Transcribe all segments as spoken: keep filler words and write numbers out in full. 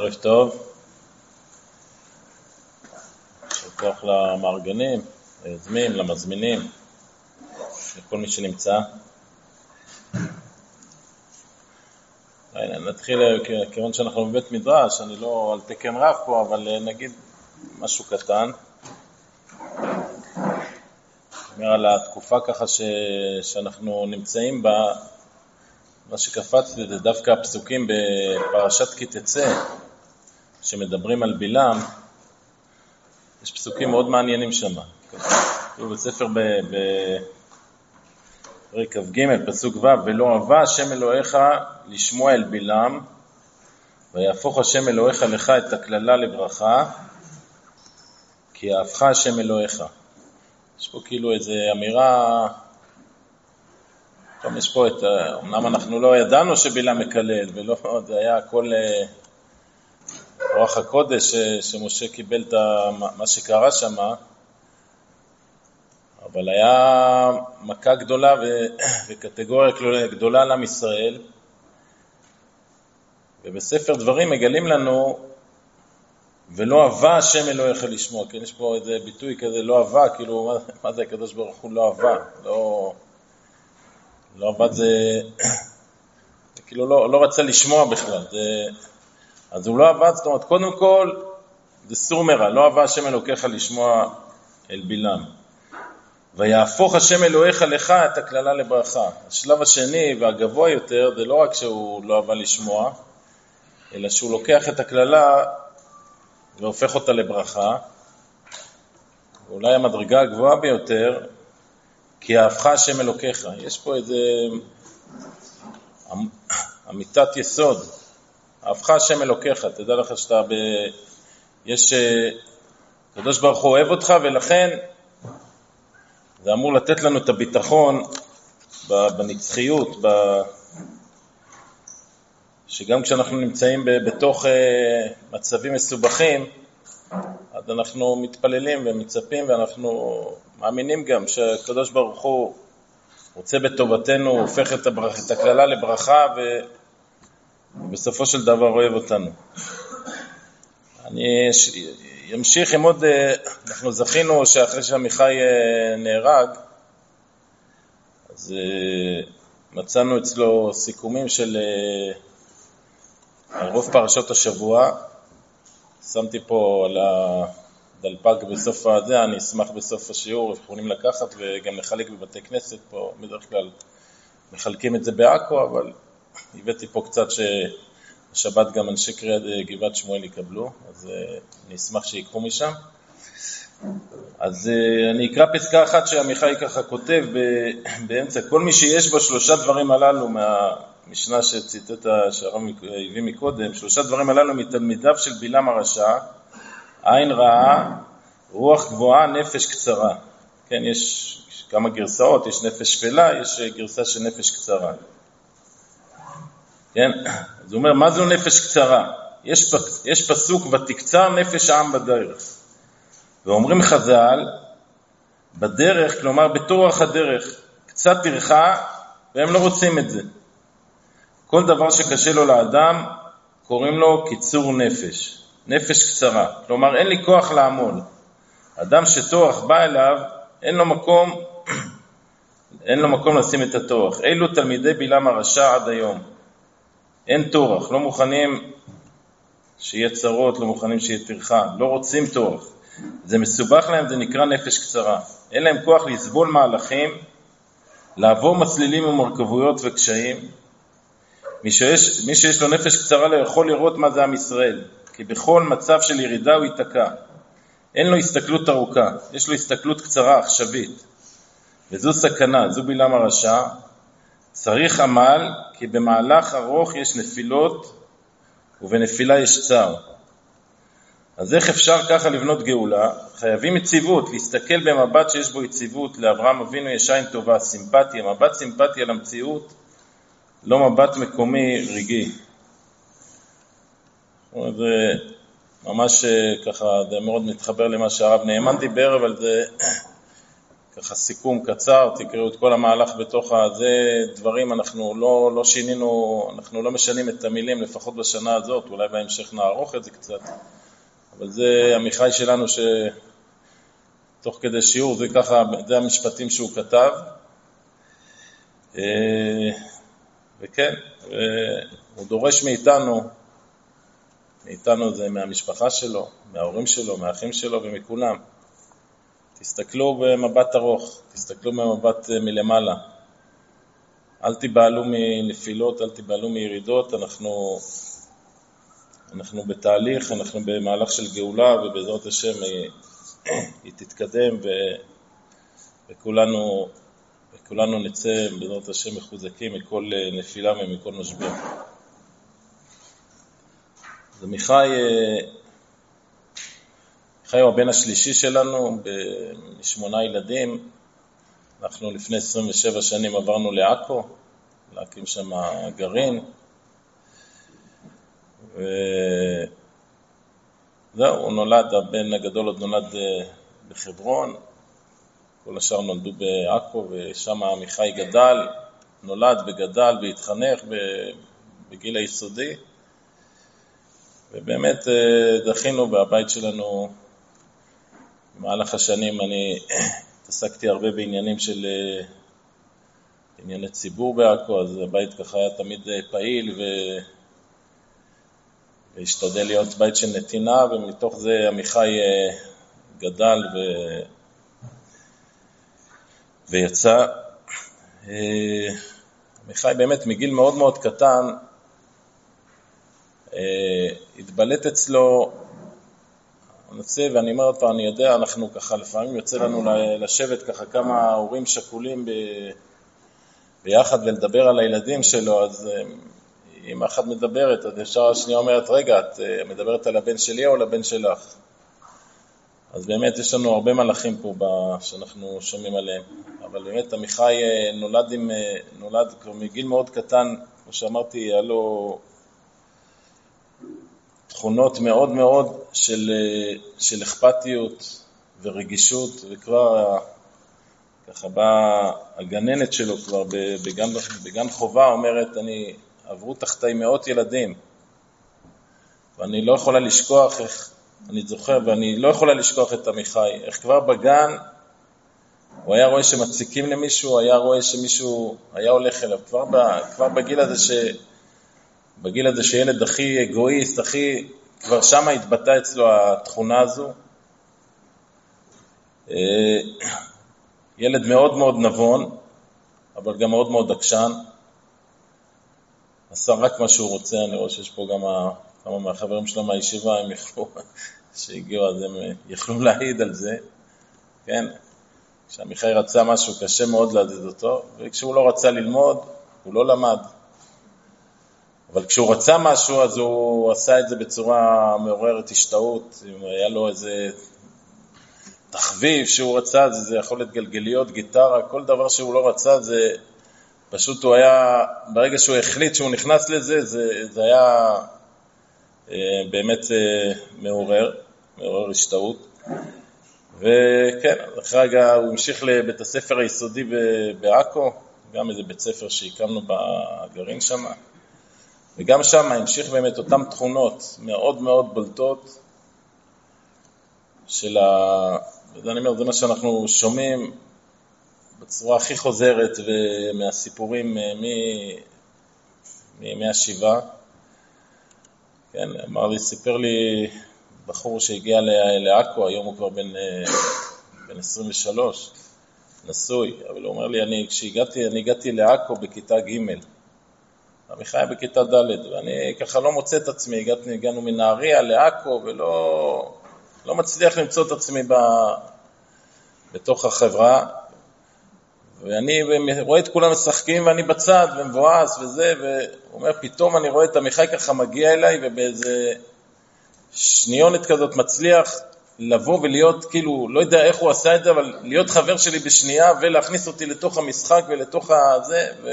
ערב טוב, שכוח למארגנים, ליזמים, למזמינים, לכל מי שנמצא. נתחיל, כיוון שאנחנו בבית מדרש, אני לא על תקן רב פה, אבל נגיד משהו קטן. אומר על התקופה ככה ש... שאנחנו נמצאים בה, מה שקפצתי זה דווקא הפסוקים בפרשת כי תצא, שמדברים על בלעם. יש פסוקים מאוד מעניינים שם. בספר בפרק כ"ג, פסוק ו', ולא אהבה השם אלוהיך לשמוע אל בלעם, ויהפוך השם אלוהיך לך את הכללה לברכה, כי אהבך השם אלוהיך. יש פה כאילו איזו אמירה, יש פה את, אמנם אנחנו לא ידענו שבלעם מקלל, ולא, זה היה הכל רוח הקודש שמשה קיבל את מה שקרה שם, אבל היה מכה גדולה וקטגוריה גדולה לעם ישראל, ובספר דברים מגלים לנו, ולא אהבה השם אלוהיך לשמוע, כן, יש פה איזה ביטוי כזה, לא אהבה, כאילו, מה, מה זה הקדוש ברוך הוא לא אהבה, לא, לא אהבה זה, זה כאילו לא, לא רצה לשמוע בכלל, זה, אז הוא לא אהבה, זאת אומרת, קודם כל, זה סור מרע, לא אהבה השם אלוהיך לשמוע אל בלעם. ויהפוך השם אלוהיך לך את הכללה לברכה. השלב השני והגבוה יותר, זה לא רק שהוא לא אהבה לשמוע, אלא שהוא לוקח את הכללה והופך אותה לברכה. ואולי המדרגה הגבוהה ביותר, כי אהבך השם אלוהיך. יש פה איזה אמיתת יסוד. אהבך השם אלוהיך, תדע לך שאתה ב... יש... הקדוש ברוך הוא אוהב אותך, ולכן זה אמור לתת לנו את הביטחון בנצחיות, ב... שגם כשאנחנו נמצאים בתוך מצבים מסובכים, אז אנחנו מתפללים ומצפים, ואנחנו מאמינים גם שהקדוש ברוך הוא רוצה בטובתנו, הופך את, הברכה, את הכללה לברכה, ובסופו של דבר אוהב אותנו. אני אמשיך עם עוד, אנחנו זכינו שאחרי שעמיחי נהרג, אז מצאנו אצלו סיכומים של על רוב פרשות השבוע. שמתי פה על הדלפק בסוף הזה, אני אשמח בסוף השיעור, יכולים לקחת וגם לחלק בבתי כנסת פה, בדרך כלל מחלקים את זה בעכו, אבל הבאתי פה קצת שהשבת גם אנשי קריאת גבעת שמואל יקבלו, אז אני אשמח שיקחו משם. אז אני אקרא פסקה אחת שעמיחי ככה כותב באמצע, כל מי שיש בו שלושה דברים הללו מהמשנה שציטט שהרב הביא מקודם, שלושה דברים הללו מתלמידיו של בלעם הרשע, עין רעה, רוח גבוהה, נפש קצרה. כן, יש כמה גרסאות, יש נפש שפלה, יש גרסה של נפש קצרה. כן, אז הוא אומר, מה זו נפש קצרה? יש, יש פסוק, ותקצר נפש העם בדרך. ואומרים חז"ל, בדרך, כלומר בתורך הדרך, קצת תרחה, והם לא רוצים את זה. כל דבר שקשה לו לאדם, קוראים לו קיצור נפש, נפש קצרה. כלומר, אין לי כוח לעמול. אדם שתורך בא אליו, אין לו מקום, אין לו מקום לשים את התורך. אלו תלמידי בלעם הרשע עד היום. אין תורך, לא מוכנים שיהיה צרות, לא מוכנים שיהיה תרחה, לא רוצים תורך. זה מסובך להם, זה נקרא נפש קצרה. אין להם כוח לסבול מהלכים, לעבור מסלילים ומורכבויות וקשיים. מי שיש, מי שיש לו נפש קצרה לא יכול לראות מה זה עם ישראל, כי בכל מצב של ירידה הוא ייתקע. אין לו הסתכלות ארוכה, יש לו הסתכלות קצרה, עכשווית. וזו סכנה, זו בלעם הרשע. צריך עמל, כי במהלך ארוך יש נפילות, ובנפילה יש צער. אז איך אפשר ככה לבנות גאולה? חייבים יציבות, להסתכל במבט שיש בו יציבות. לאברהם אבינו יש עין טובה, סימפתיה, מבט סימפתיה למציאות, לא מבט מקומי רגעי. זה ממש ככה, זה מאוד מתחבר למה שהרב נאמן דיבר, אבל זה ככה סיכום קצר, תקראו את כל המהלך בתוך הזה, דברים אנחנו לא, לא שינינו, אנחנו לא משנים את המילים, לפחות בשנה הזאת, אולי בהמשך נערוך את זה קצת, אבל זה עמיחי שלנו שתוך כדי שיעור, זה ככה, זה המשפטים שהוא כתב, וכן, הוא דורש מאיתנו, מאיתנו זה מהמשפחה שלו, מההורים שלו, מהאחים שלו ומכולם. תסתכלו במבט ארוך, תסתכלו במבט מלמעלה. אל תיבהלו מנפילות, אל תיבהלו מירידות, אנחנו, אנחנו בתהליך, אנחנו במהלך של גאולה, ובעזרת השם היא, היא תתקדם, ו, וכולנו, וכולנו נצא בעזרת השם מחוזקים מכל נפילה ומכל משבר. אז עמיחי, עמיחי הוא הבן השלישי שלנו, בשמונה ילדים. אנחנו לפני עשרים ושבע שנים עברנו לעכו, להקים שם גרעין. וזהו, הוא נולד, הבן הגדול עוד נולד בחברון, כל השאר נולדו בעכו, ושם עמיחי גדל, נולד וגדל והתחנך בגיל היסודי. ובאמת דחינו בבית שלנו, במהלך השנים אני התעסקתי הרבה בעניינים של ענייני ציבור בעכו, אז הבית ככה היה תמיד פעיל ו... והשתדל להיות בית של נתינה, ומתוך זה עמיחי גדל ו... ויצא. עמיחי באמת מגיל מאוד מאוד קטן, התבלט אצלו הנושא, ואני אומר אותו, אני יודע, אנחנו ככה לפעמים יוצא לנו לשבת ככה כמה הורים שכולים ב... ביחד ולדבר על הילדים שלו, אז אם אחד מדברת, אז ישר השנייה אומרת, רגע, את מדברת על הבן שלי או על הבן שלך? אז באמת יש לנו הרבה מלאכים פה שאנחנו שומעים עליהם, אבל באמת עמיחי נולד, עם, נולד כבר מגיל מאוד קטן, כמו שאמרתי, היה לו תכונות מאוד מאוד של, של אכפתיות ורגישות, וכבר ככה באה הגננת שלו כבר בגן, בגן חובה, אומרת, אני עברו תחתי מאות ילדים, ואני לא יכולה לשכוח איך, אני זוכר, ואני לא יכולה לשכוח את עמיחי, איך כבר בגן הוא היה רואה שמציקים למישהו, היה רואה שמישהו היה הולך אליו, כבר, כבר בגיל הזה ש... בגיל הזה שילד הכי אגואיסט, הכי, כבר שמה התבטא אצלו התכונה הזו. ילד מאוד מאוד נבון, אבל גם מאוד מאוד עקשן. עשה רק מה שהוא רוצה, אני רואה שיש פה גם כמה מהחברים שלו מהישיבה, הם יכלו, שהגיעו, אז הם יכלו להעיד על זה. כן, כשעמיחי רצה משהו קשה מאוד להזיז אותו, וכשהוא לא רצה ללמוד, הוא לא למד. אבל כשהוא רצה משהו, אז הוא עשה את זה בצורה מעוררת השתאות. אם היה לו איזה תחביב שהוא רצה, זה, זה יכול להיות גלגליות, גיטרה, כל דבר שהוא לא רצה, זה פשוט הוא היה, ברגע שהוא החליט שהוא נכנס לזה, זה, זה היה אה, באמת אה, מעורר, מעורר השתאות. וכן, אחרי רגע הוא המשיך לבית הספר היסודי בעכו, גם איזה בית ספר שהקמנו בגרעין שם. וגם שם המשיך באמת אותם תכונות מאוד מאוד בולטות של ה... אני אומר, זה מה שאנחנו שומעים בצורה הכי חוזרת ומהסיפורים מימי השבעה. כן, אמר לי, סיפר לי בחור שהגיע לעכו, היום הוא כבר בן, בן עשרים ושלוש, נשוי, אבל הוא אומר לי, אני, כשהגעתי, אני הגעתי לעכו בכיתה ג', עמיחי היה בכיתה ד', ואני ככה לא מוצא את עצמי, הגענו, הגענו מנהריה לעכו, ולא לא מצליח למצוא את עצמי ב, בתוך החברה, ואני רואה את כולם משחקים, ואני בצד, ומבואס וזה, והוא אומר, פתאום אני רואה את עמיחי ככה מגיע אליי, ובאיזה שניונת כזאת מצליח לבוא ולהיות, כאילו, לא יודע איך הוא עשה את זה, אבל להיות חבר שלי בשנייה, ולהכניס אותי לתוך המשחק ולתוך הזה, ו...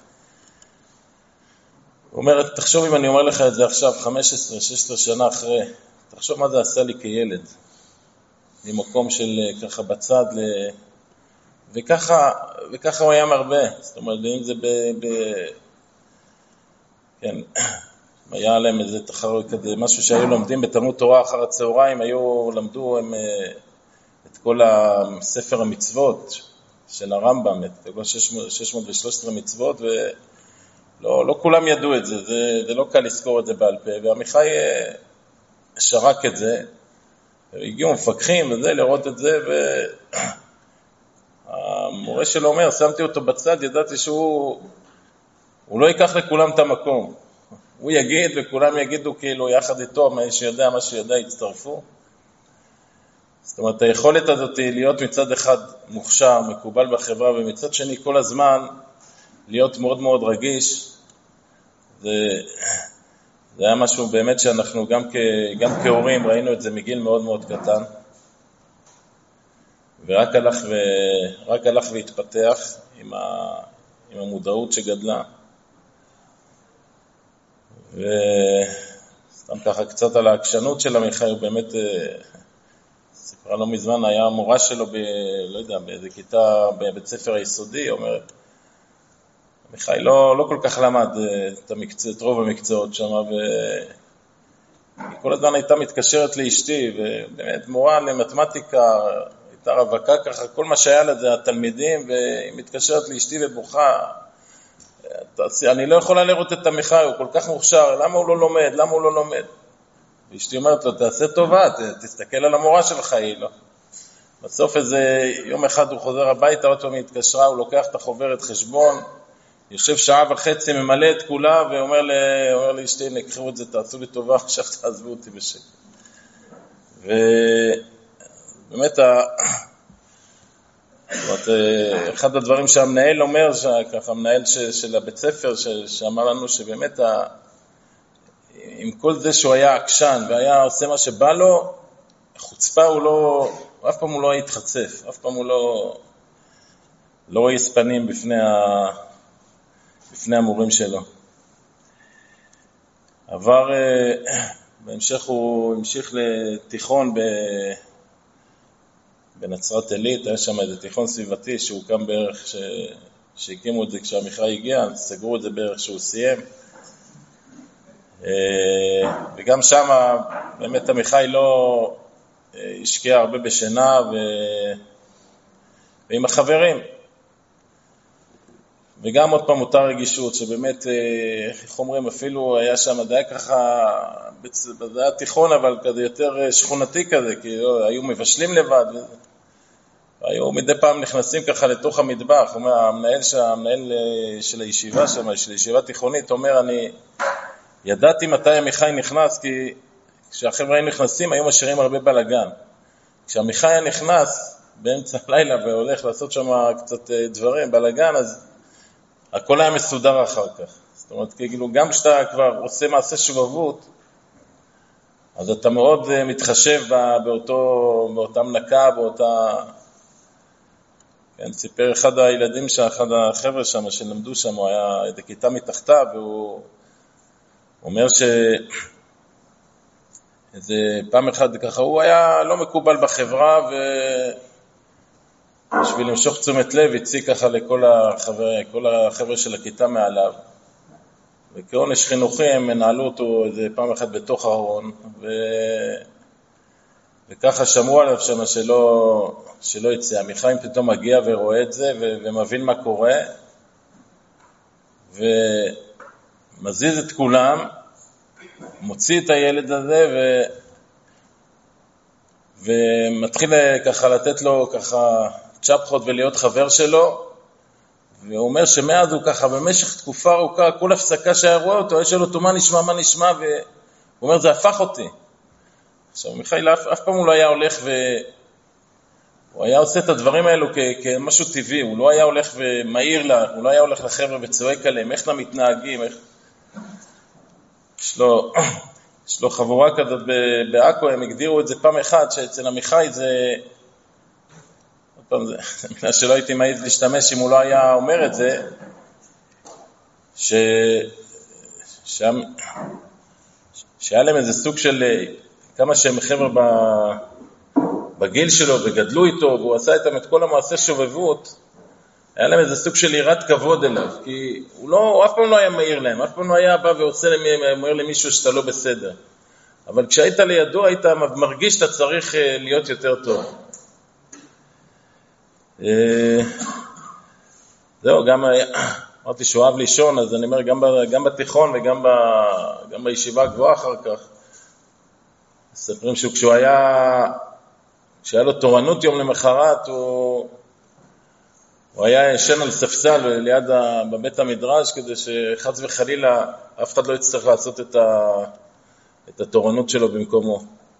הוא אומר, תחשוב אם אני אומר לך את זה עכשיו, חמש עשרה שש עשרה שנה אחרי, תחשוב מה זה עשה לי כילד, ממקום של ככה בצד וככה, וככה הוא היה מרבה, זאת אומרת, אם זה ב... ב כן, היה עליהם איזה תחרות כזה, משהו שהיו לומדים בתלמוד תורה אחר הצהריים, היו, למדו הם, את כל הספר המצוות של הרמב"ם, את כל שש מאות ושלוש עשרה מצוות, ולא לא כולם ידעו את זה, זה, זה לא קל לזכור את זה בעל פה, ועמיחי שרק את זה, והגיעו מפקחים וזה, לראות את זה, והמורה שלו אומר, שמתי אותו בצד, ידעתי שהוא הוא לא ייקח לכולם את המקום, הוא יגיד וכולם יגידו כאילו יחד איתו, מה שיודע, מה שיודע, יצטרפו. זאת אומרת, היכולת הזאת היא להיות מצד אחד מוכשר, מקובל בחברה, ומצד שני כל הזמן להיות מאוד מאוד רגיש. זה, זה היה משהו באמת שאנחנו גם, כ, גם כהורים ראינו את זה מגיל מאוד מאוד קטן, ורק הלך, ו, רק הלך והתפתח עם, ה, עם המודעות שגדלה. וסתם ככה קצת על העקשנות של עמיחי, הוא באמת סיפרה לא מזמן, היה המורה שלו ב, לא יודע, באיזה כיתה בבית ספר היסודי, אומרת, עמיחי לא, לא כל כך למד את, המקצוע, את רוב המקצועות שם, וכל הזמן הייתה מתקשרת לאשתי, ובאמת מורה למתמטיקה, הייתה רווקה ככה, כל מה שהיה לה זה התלמידים, והיא מתקשרת לאשתי ובוכה, אני לא יכולה לראות את עמיחי, הוא כל כך מוכשר, למה הוא לא לומד, למה הוא לא לומד? ואשתי אומרת לו, תעשה טובה, תסתכל על המורה שלך, היא לא. בסוף איזה יום אחד הוא חוזר הביתה, עוד פעם היא התקשרה, הוא לוקח את החוברת חשבון, יושב שעה וחצי, ממלא את כולה, ואומר לאשתי, נקחו את זה, תעשו לי טובה, עכשיו תעזבו אותי בשקט. ובאמת, אחד הדברים שהמנהל אומר, ככה המנהל של הבית ספר, שאמר לנו שבאמת, עם כל זה שהוא היה עקשן, והיה עושה מה שבא לו, חוצפה הוא לא, אף פעם הוא לא התחצף, אף פעם הוא לא, לא רואה ספנים בפני, ה, בפני המורים שלו. עבר, בהמשך הוא המשיך לתיכון ב, בנצרת עילית, היה שם איזה תיכון סביבתי שהוקם בערך, ש, שהקימו את זה כשעמיחי הגיע, סגרו את זה בערך שהוא סיים. וגם שם באמת עמיחי לא השקיע הרבה בשינה ו... ועם החברים. וגם עוד פעם אותה רגישות שבאמת, איך אומרים, אפילו היה שם, זה היה ככה, זה היה תיכון אבל כזה יותר שכונתי כזה, כי היו מבשלים לבד, והיו מדי פעם נכנסים ככה לתוך המטבח. אומר, המנהל, המנהל של הישיבה שם, של הישיבה תיכונית, אומר, אני ידעתי מתי עמיחי נכנס, כי כשהחבר'ה היו נכנסים היו משאירים הרבה בלגן. כשעמיחי היה נכנס באמצע הלילה והולך לעשות שם קצת דברים, בלגן, אז הכל היה מסודר אחר כך. זאת אומרת, כאילו, גם כשאתה כבר עושה מעשה שובבות, אז אתה מאוד מתחשב באותו, באותה מנקה, באותה... כן, סיפר אחד הילדים, אחד החבר'ה שם שלמדו שם, הוא היה איזה כיתה מתחתה, והוא אומר ש... איזה פעם אחד ככה, הוא היה לא מקובל בחברה, ובשביל למשוך תשומת לב, הציג ככה לכל החבר'ה, כל החבר'ה של הכיתה מעליו. וכעונש חינוכי הם מנהלו אותו איזה פעם אחת בתוך הארון, ו... וככה שמעו עליו שם שלא, שלא יצא. עמיחי פתאום מגיע ורואה את זה, ו... ומבין מה קורה, ומזיז את כולם, מוציא את הילד הזה, ו... ומתחיל ככה לתת לו ככה צ'פחות ולהיות חבר שלו, והוא אומר שמאז הוא ככה במשך תקופה ארוכה, כל הפסקה שהיה רואה אותו, יש לו אותו מה נשמע, מה נשמע, והוא אומר, זה הפך אותי. עכשיו, מיכאל, אף, אף פעם הוא לא היה הולך ו... הוא היה עושה את הדברים האלו כ... כמשהו טבעי, הוא לא היה הולך ומהיר לה, הוא לא היה הולך לחבר'ה וצועק עליהם, איך הם מתנהגים, איך... יש לו, יש לו חבורה כזאת בעכו, הם הגדירו את זה פעם אחת, שאצל עמיחי זה... עוד פעם, זה מילה שלא הייתי מעיד להשתמש אם הוא לא היה אומר את זה, ש... שם... שהיה להם איזה סוג של... כמה שהם חבר'ה ב... בגיל שלו וגדלו איתו, והוא עשה איתם את כל המעשה שובבות, היה להם איזה סוג של יראת כבוד אליו, כי הוא, לא, הוא אף פעם לא היה מהיר להם, אף פעם לא היה בא ועושה להם, אומר למישהו שאתה לא בסדר. אבל כשהיית לידו, היית מרגיש שאתה צריך להיות יותר טוב. זהו, גם אמרתי שהוא אוהב לישון, אז אני אומר, גם, גם בתיכון וגם ב, גם בישיבה הגבוהה אחר כך, מספרים שהוא כשהוא היה, כשהיה לו תורנות יום למחרת, הוא, הוא היה ישן על ספסל ליד ה, בבית המדרש, כדי שחץ וחלילה אף אחד לא יצטרך לעשות את, ה, את התורנות שלו במקומו.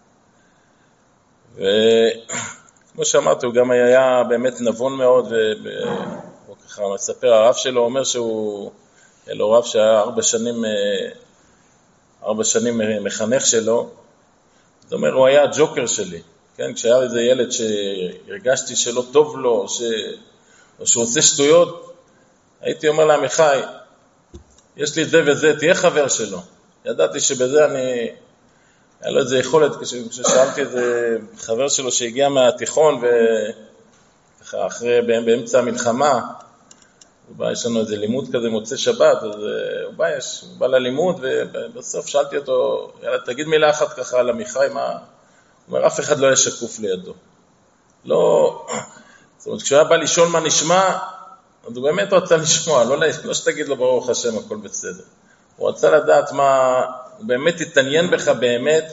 וכמו שאמרתי, הוא גם היה באמת נבון מאוד, והוא ככה מספר, הרב שלו אומר שהוא, היה לו רב שהיה ארבע שנים, ארבע שנים מחנך שלו, זאת אומרת, הוא היה הג'וקר שלי, כן? כשהיה איזה ילד שהרגשתי שלא טוב לו, או, ש... או שהוא עושה שטויות, הייתי אומר לעמיחי, יש לי את זה וזה, תהיה חבר שלו. ידעתי שבזה אני, היה לו איזה יכולת, כששאלתי איזה חבר שלו שהגיע מהתיכון, וככה אחרי, באמצע המלחמה, הוא בא, יש לנו איזה לימוד כזה מוצא שבת, אז הוא בא, יש, הוא בא ללימוד, ובסוף שאלתי אותו, יאללה, תגיד מילה אחת ככה על עמיחי, מה? הוא אומר, אף אחד לא היה שקוף לידו. לא, זאת אומרת, כשהוא היה בא לשאול מה נשמע, אז הוא באמת רצה לשמוע, לא, לא שתגיד לו ברוך השם, הכל בסדר. הוא רצה לדעת מה, הוא באמת התעניין בך באמת,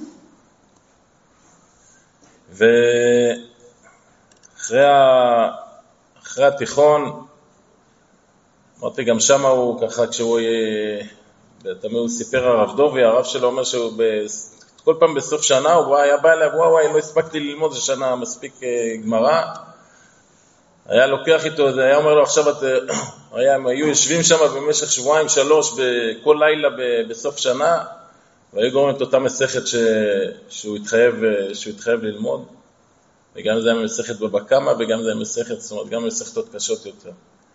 ואחרי ה, אחרי התיכון, אמרתי, גם שם הוא ככה, כשהוא, תמיד הוא סיפר הרב דובי, הרב שלו אומר שהוא כל פעם בסוף שנה, הוא היה בא אליו, וואו, וואי, לא הספקתי ללמוד, זה שנה מספיק גמרא, היה לוקח איתו, היה אומר לו, עכשיו את, היה, הם היו יושבים שם במשך שבועיים, שלוש, בכל לילה בסוף שנה, והיו גורמים את אותה מסכת ש, שהוא התחייב, שהוא התחייב ללמוד, וגם זה היה מסכת בבקמה, וגם זה היה מסכת, זאת אומרת, גם מסכתות קשות יותר.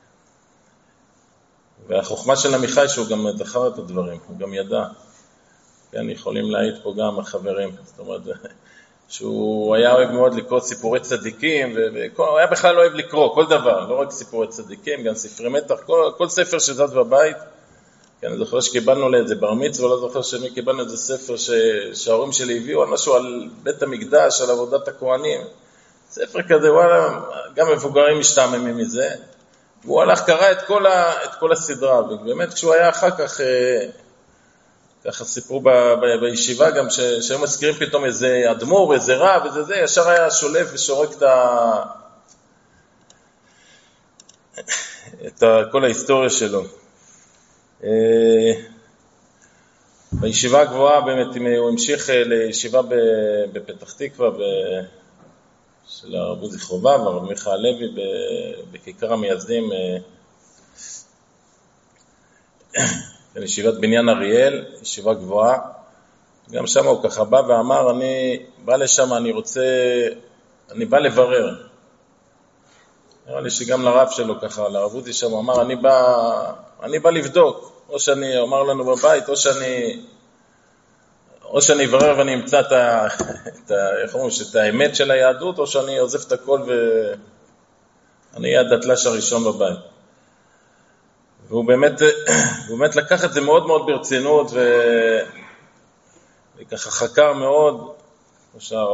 והחוכמה של עמיחי שהוא גם זכר את הדברים, הוא גם ידע. כן, יכולים להעיד פה גם החברים. זאת אומרת, שהוא היה אוהב מאוד לקרוא סיפורי צדיקים, והוא היה בכלל אוהב לקרוא כל דבר, לא רק סיפורי צדיקים, גם ספרי מתח, כל, כל ספר שזז בבית. כן, אני זוכר שקיבלנו לאיזה בר מצווה, לא זוכר שמי קיבלנו איזה ספר ש... שההורים שלי הביאו, על משהו על בית המקדש, על עבודת הכהנים. ספר כזה, וואלה, גם מבוגרים משתעממים מזה. והוא הלך, קרא את כל, ה, את כל הסדרה, ובאמת כשהוא היה אחר כך, ככה סיפרו ב, ב, בישיבה גם, ש, שהם מזכירים פתאום איזה אדמו"ר, איזה רב, איזה זה, ישר היה שולף ושורק את, ה, את ה, כל ההיסטוריה שלו. בישיבה הגבוהה באמת, הוא המשיך לישיבה בפתח תקווה, ב... של הרב עוזי חובב, הרב מיכה הלוי, בכיכר המייסדים, בישיבת בניין אריאל, ישיבה גבוהה. גם שם הוא ככה בא ואמר, אני בא לשם, אני רוצה, אני בא לברר. נראה לי שגם לרב שלו ככה, לרב עוזי שם, הוא אמר, אני בא, אני בא לבדוק, או שאני, הוא אמר לנו בבית, או שאני, או שאני אברר ואני אמצא את, ה, את, ה, איך אומרים, את האמת של היהדות, או שאני עוזב את הכל ואני אהיה הדתל"ש הראשון בבית. והוא באמת, הוא באמת לקח את זה מאוד מאוד ברצינות, ו... וככה חקר מאוד, כמו שהרב,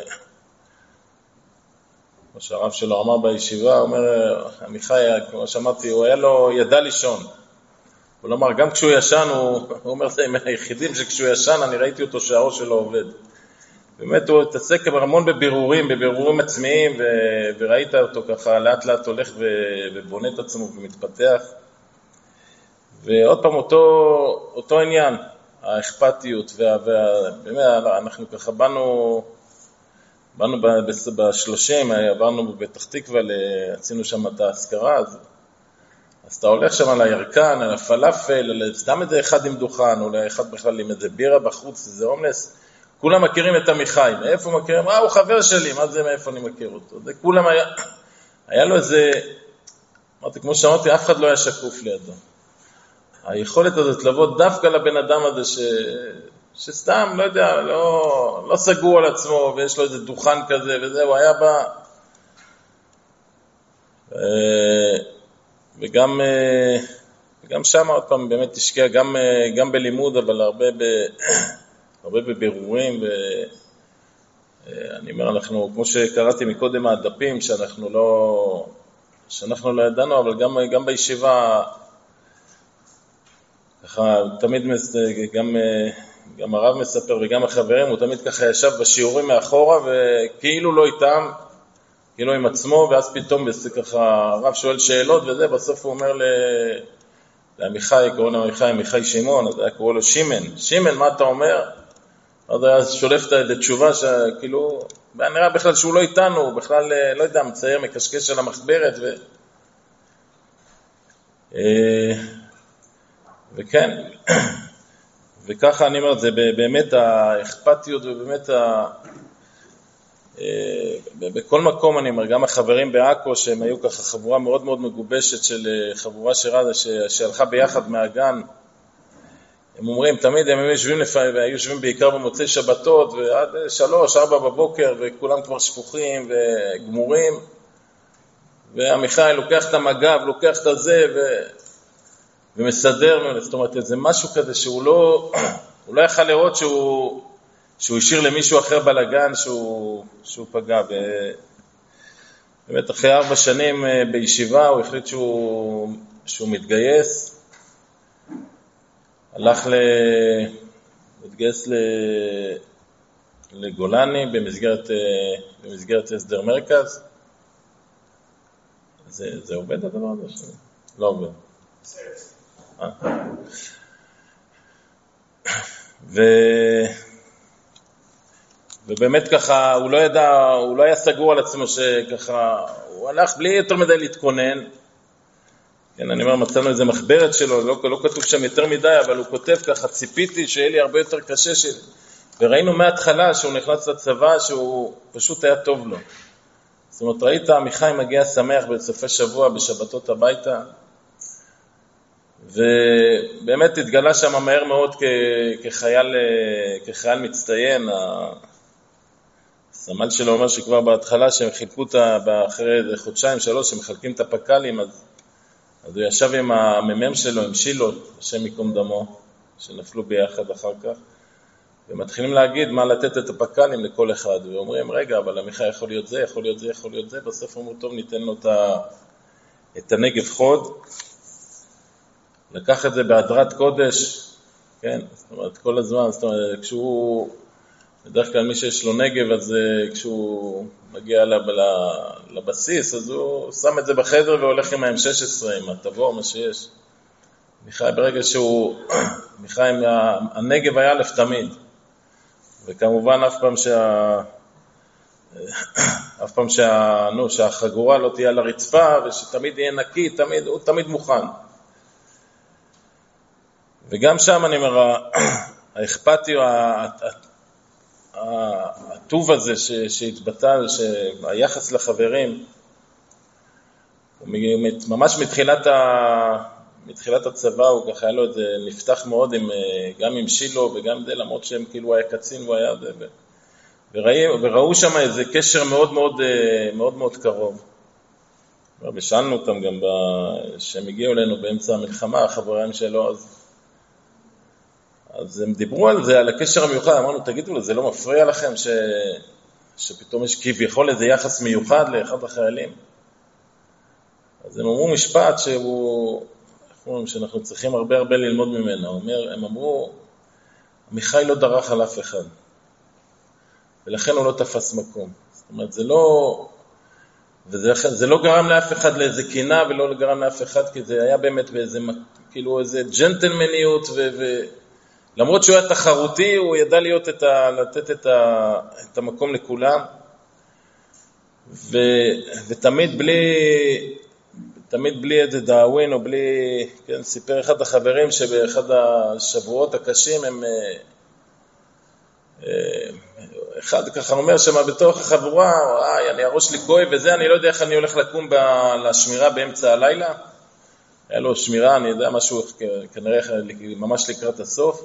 כמו שהרב שלו אמר בישיבה, הוא אומר, עמיחי, כמו שאמרתי, הוא היה לו ידע לישון. הוא אומר, גם כשהוא ישן, הוא, הוא אומר, זה היחידים שכשהוא ישן, אני ראיתי אותו שהראש שלו עובד. באמת הוא התעסק המון בבירורים, בבירורים עצמיים, ו... וראית אותו ככה לאט לאט הולך ו... ובונה את עצמו ומתפתח. ועוד פעם אותו, אותו עניין, האכפתיות, וה... וה... באמת אנחנו ככה באנו, באנו בשלושים, עברנו בפתח תקווה, עשינו שם את ההזכרה, אז... אז אתה הולך שם על הירקן, על הפלאפל, על סתם איזה אחד עם דוכן, אולי אחד בכלל עם איזה בירה בחוץ, איזה הומלס, כולם מכירים את עמיחי, מאיפה מכירים? אה, הוא חבר שלי, מה זה, מאיפה אני מכיר אותו? זה כולם היה, היה לו איזה, אמרתי, כמו שאמרתי, אף אחד לא היה שקוף לידו. היכולת הזאת לבוא דווקא לבן אדם הזה, ש... שסתם, לא יודע, לא, לא סגור על עצמו, ויש לו איזה דוכן כזה, וזה, הוא היה בא, וגם, וגם שם עוד פעם באמת תשקיע גם, גם בלימוד, אבל הרבה, ב, הרבה בבירורים, ואני אומר, אנחנו, כמו שקראתי מקודם הדפים, שאנחנו לא, שאנחנו לא ידענו, אבל גם, גם בישיבה, ככה, תמיד גם, גם הרב מספר וגם החברים, הוא תמיד ככה ישב בשיעורים מאחורה, וכאילו לא איתם, כאילו עם עצמו, ואז פתאום ככה הרב שואל שאלות וזה, בסוף הוא אומר לעמיחי, קוראים לעמיחי, עמיחי שמעון, אז היה קורא לו שימן, שימן, מה אתה אומר? אז היה שולף את התשובה שכאילו, נראה בכלל שהוא לא איתנו, הוא בכלל, לא יודע, מצייר מקשקש על המחברת, ו... וכן, וככה אני אומר, זה באמת האכפתיות ובאמת ה... בכל מקום אני אומר, גם החברים בעכו שהם היו ככה חבורה מאוד מאוד מגובשת של חבורה שרדה שהלכה ביחד מהגן, הם אומרים תמיד הם יושבים לפעמים, והיו יושבים בעיקר במוצאי שבתות ועד שלוש, ארבע בבוקר וכולם כבר שפוכים וגמורים, ועמיחי לוקח את המגב, לוקח את הזה ו... ומסדר, זאת אומרת זה משהו כזה שהוא לא, הוא לא יכל לראות שהוא שהוא השאיר למישהו אחר בלגן שהוא, שהוא פגע. באמת אחרי ארבע שנים בישיבה הוא החליט שהוא, שהוא מתגייס, הלך ל... מתגייס ל... לגולני במסגרת, במסגרת הסדר מרכז. זה, זה עובד הדבר הזה? שלי? לא עובד. אה. ו... ובאמת ככה, הוא לא ידע, הוא לא היה סגור על עצמו שככה, הוא הלך בלי יותר מדי להתכונן. כן, אני אומר, מצאנו איזה מחברת שלו, לא, לא כתוב שם יותר מדי, אבל הוא כותב ככה, ציפיתי שיהיה לי הרבה יותר קשה של... וראינו מההתחלה שהוא נכנס לצבא, שהוא פשוט היה טוב לו. זאת אומרת, ראית, עמיחי מגיע שמח בסופי שבוע, בשבתות הביתה, ובאמת התגלה שם מהר מאוד כ- כחייל, כחייל מצטיין. הסמל שלו אומר שכבר בהתחלה שהם חילקו אותה, אחרי חודשיים שלוש, שהם מחלקים את הפקלים, אז, אז הוא ישב עם הממם שלו, עם שילו, השם יקום דמו, שנפלו ביחד אחר כך, ומתחילים להגיד מה לתת את הפקלים לכל אחד, ואומרים, רגע, אבל עמיחי יכול להיות זה, יכול להיות זה, יכול להיות זה, בסוף אמרו, טוב, ניתן לו את, ה... את הנגב חוד, לקח את זה בהדרת קודש, כן, זאת אומרת, כל הזמן, זאת אומרת, כשהוא... בדרך כלל מי שיש לו נגב, אז כשהוא מגיע לבסיס, אז הוא שם את זה בחדר והולך עם ה-אם שש עשרה, עם התבור, מה שיש. מיכאי, ברגע שהוא, מיכאי, הנגב היה אלף תמיד. וכמובן אף פעם שה... אף פעם שה... נו, שהחגורה לא תהיה על הרצפה, ושתמיד יהיה נקי, תמיד, הוא תמיד מוכן. וגם שם אני אומר, האכפתי, הטוב הזה שהתבטא, שהיחס לחברים, ממש מתחילת, ה, מתחילת הצבא, הוא ככה היה לו את זה, נפתח מאוד עם, גם עם שילו וגם זה, למרות שהם כאילו היה קצין והוא היה זה, וראו, וראו שם איזה קשר מאוד מאוד, מאוד מאוד קרוב. ושאלנו אותם גם שהם הגיעו אלינו באמצע המלחמה, החברים שלו, אז אז הם דיברו על זה, על הקשר המיוחד, אמרנו, תגידו לו, זה לא מפריע לכם ש... שפתאום יש כביכול איזה יחס מיוחד לאחד החיילים? אז הם אמרו משפט שהוא, שאנחנו צריכים הרבה הרבה ללמוד ממנו. אומר, הם אמרו, עמיחי לא דרך על אף אחד, ולכן הוא לא תפס מקום. זאת אומרת, זה לא... וזה זה לא גרם לאף אחד לאיזה קינה, ולא גרם לאף אחד, כי זה היה באמת באיזה, כאילו איזה ג'נטלמניות ו... ו... למרות שהוא היה תחרותי, הוא ידע להיות את ה, לתת את, ה, את המקום לכולם, ו, ותמיד בלי, תמיד בלי איזה דאווין, או בלי, כן, סיפר אחד החברים שבאחד השבועות הקשים, הם, אחד ככה אומר שמה בתוך החבורה, איי, אני הראש לי כואב וזה, אני לא יודע איך אני הולך לקום ב, לשמירה באמצע הלילה, היה לו שמירה, אני יודע, משהו כנראה ממש לקראת הסוף,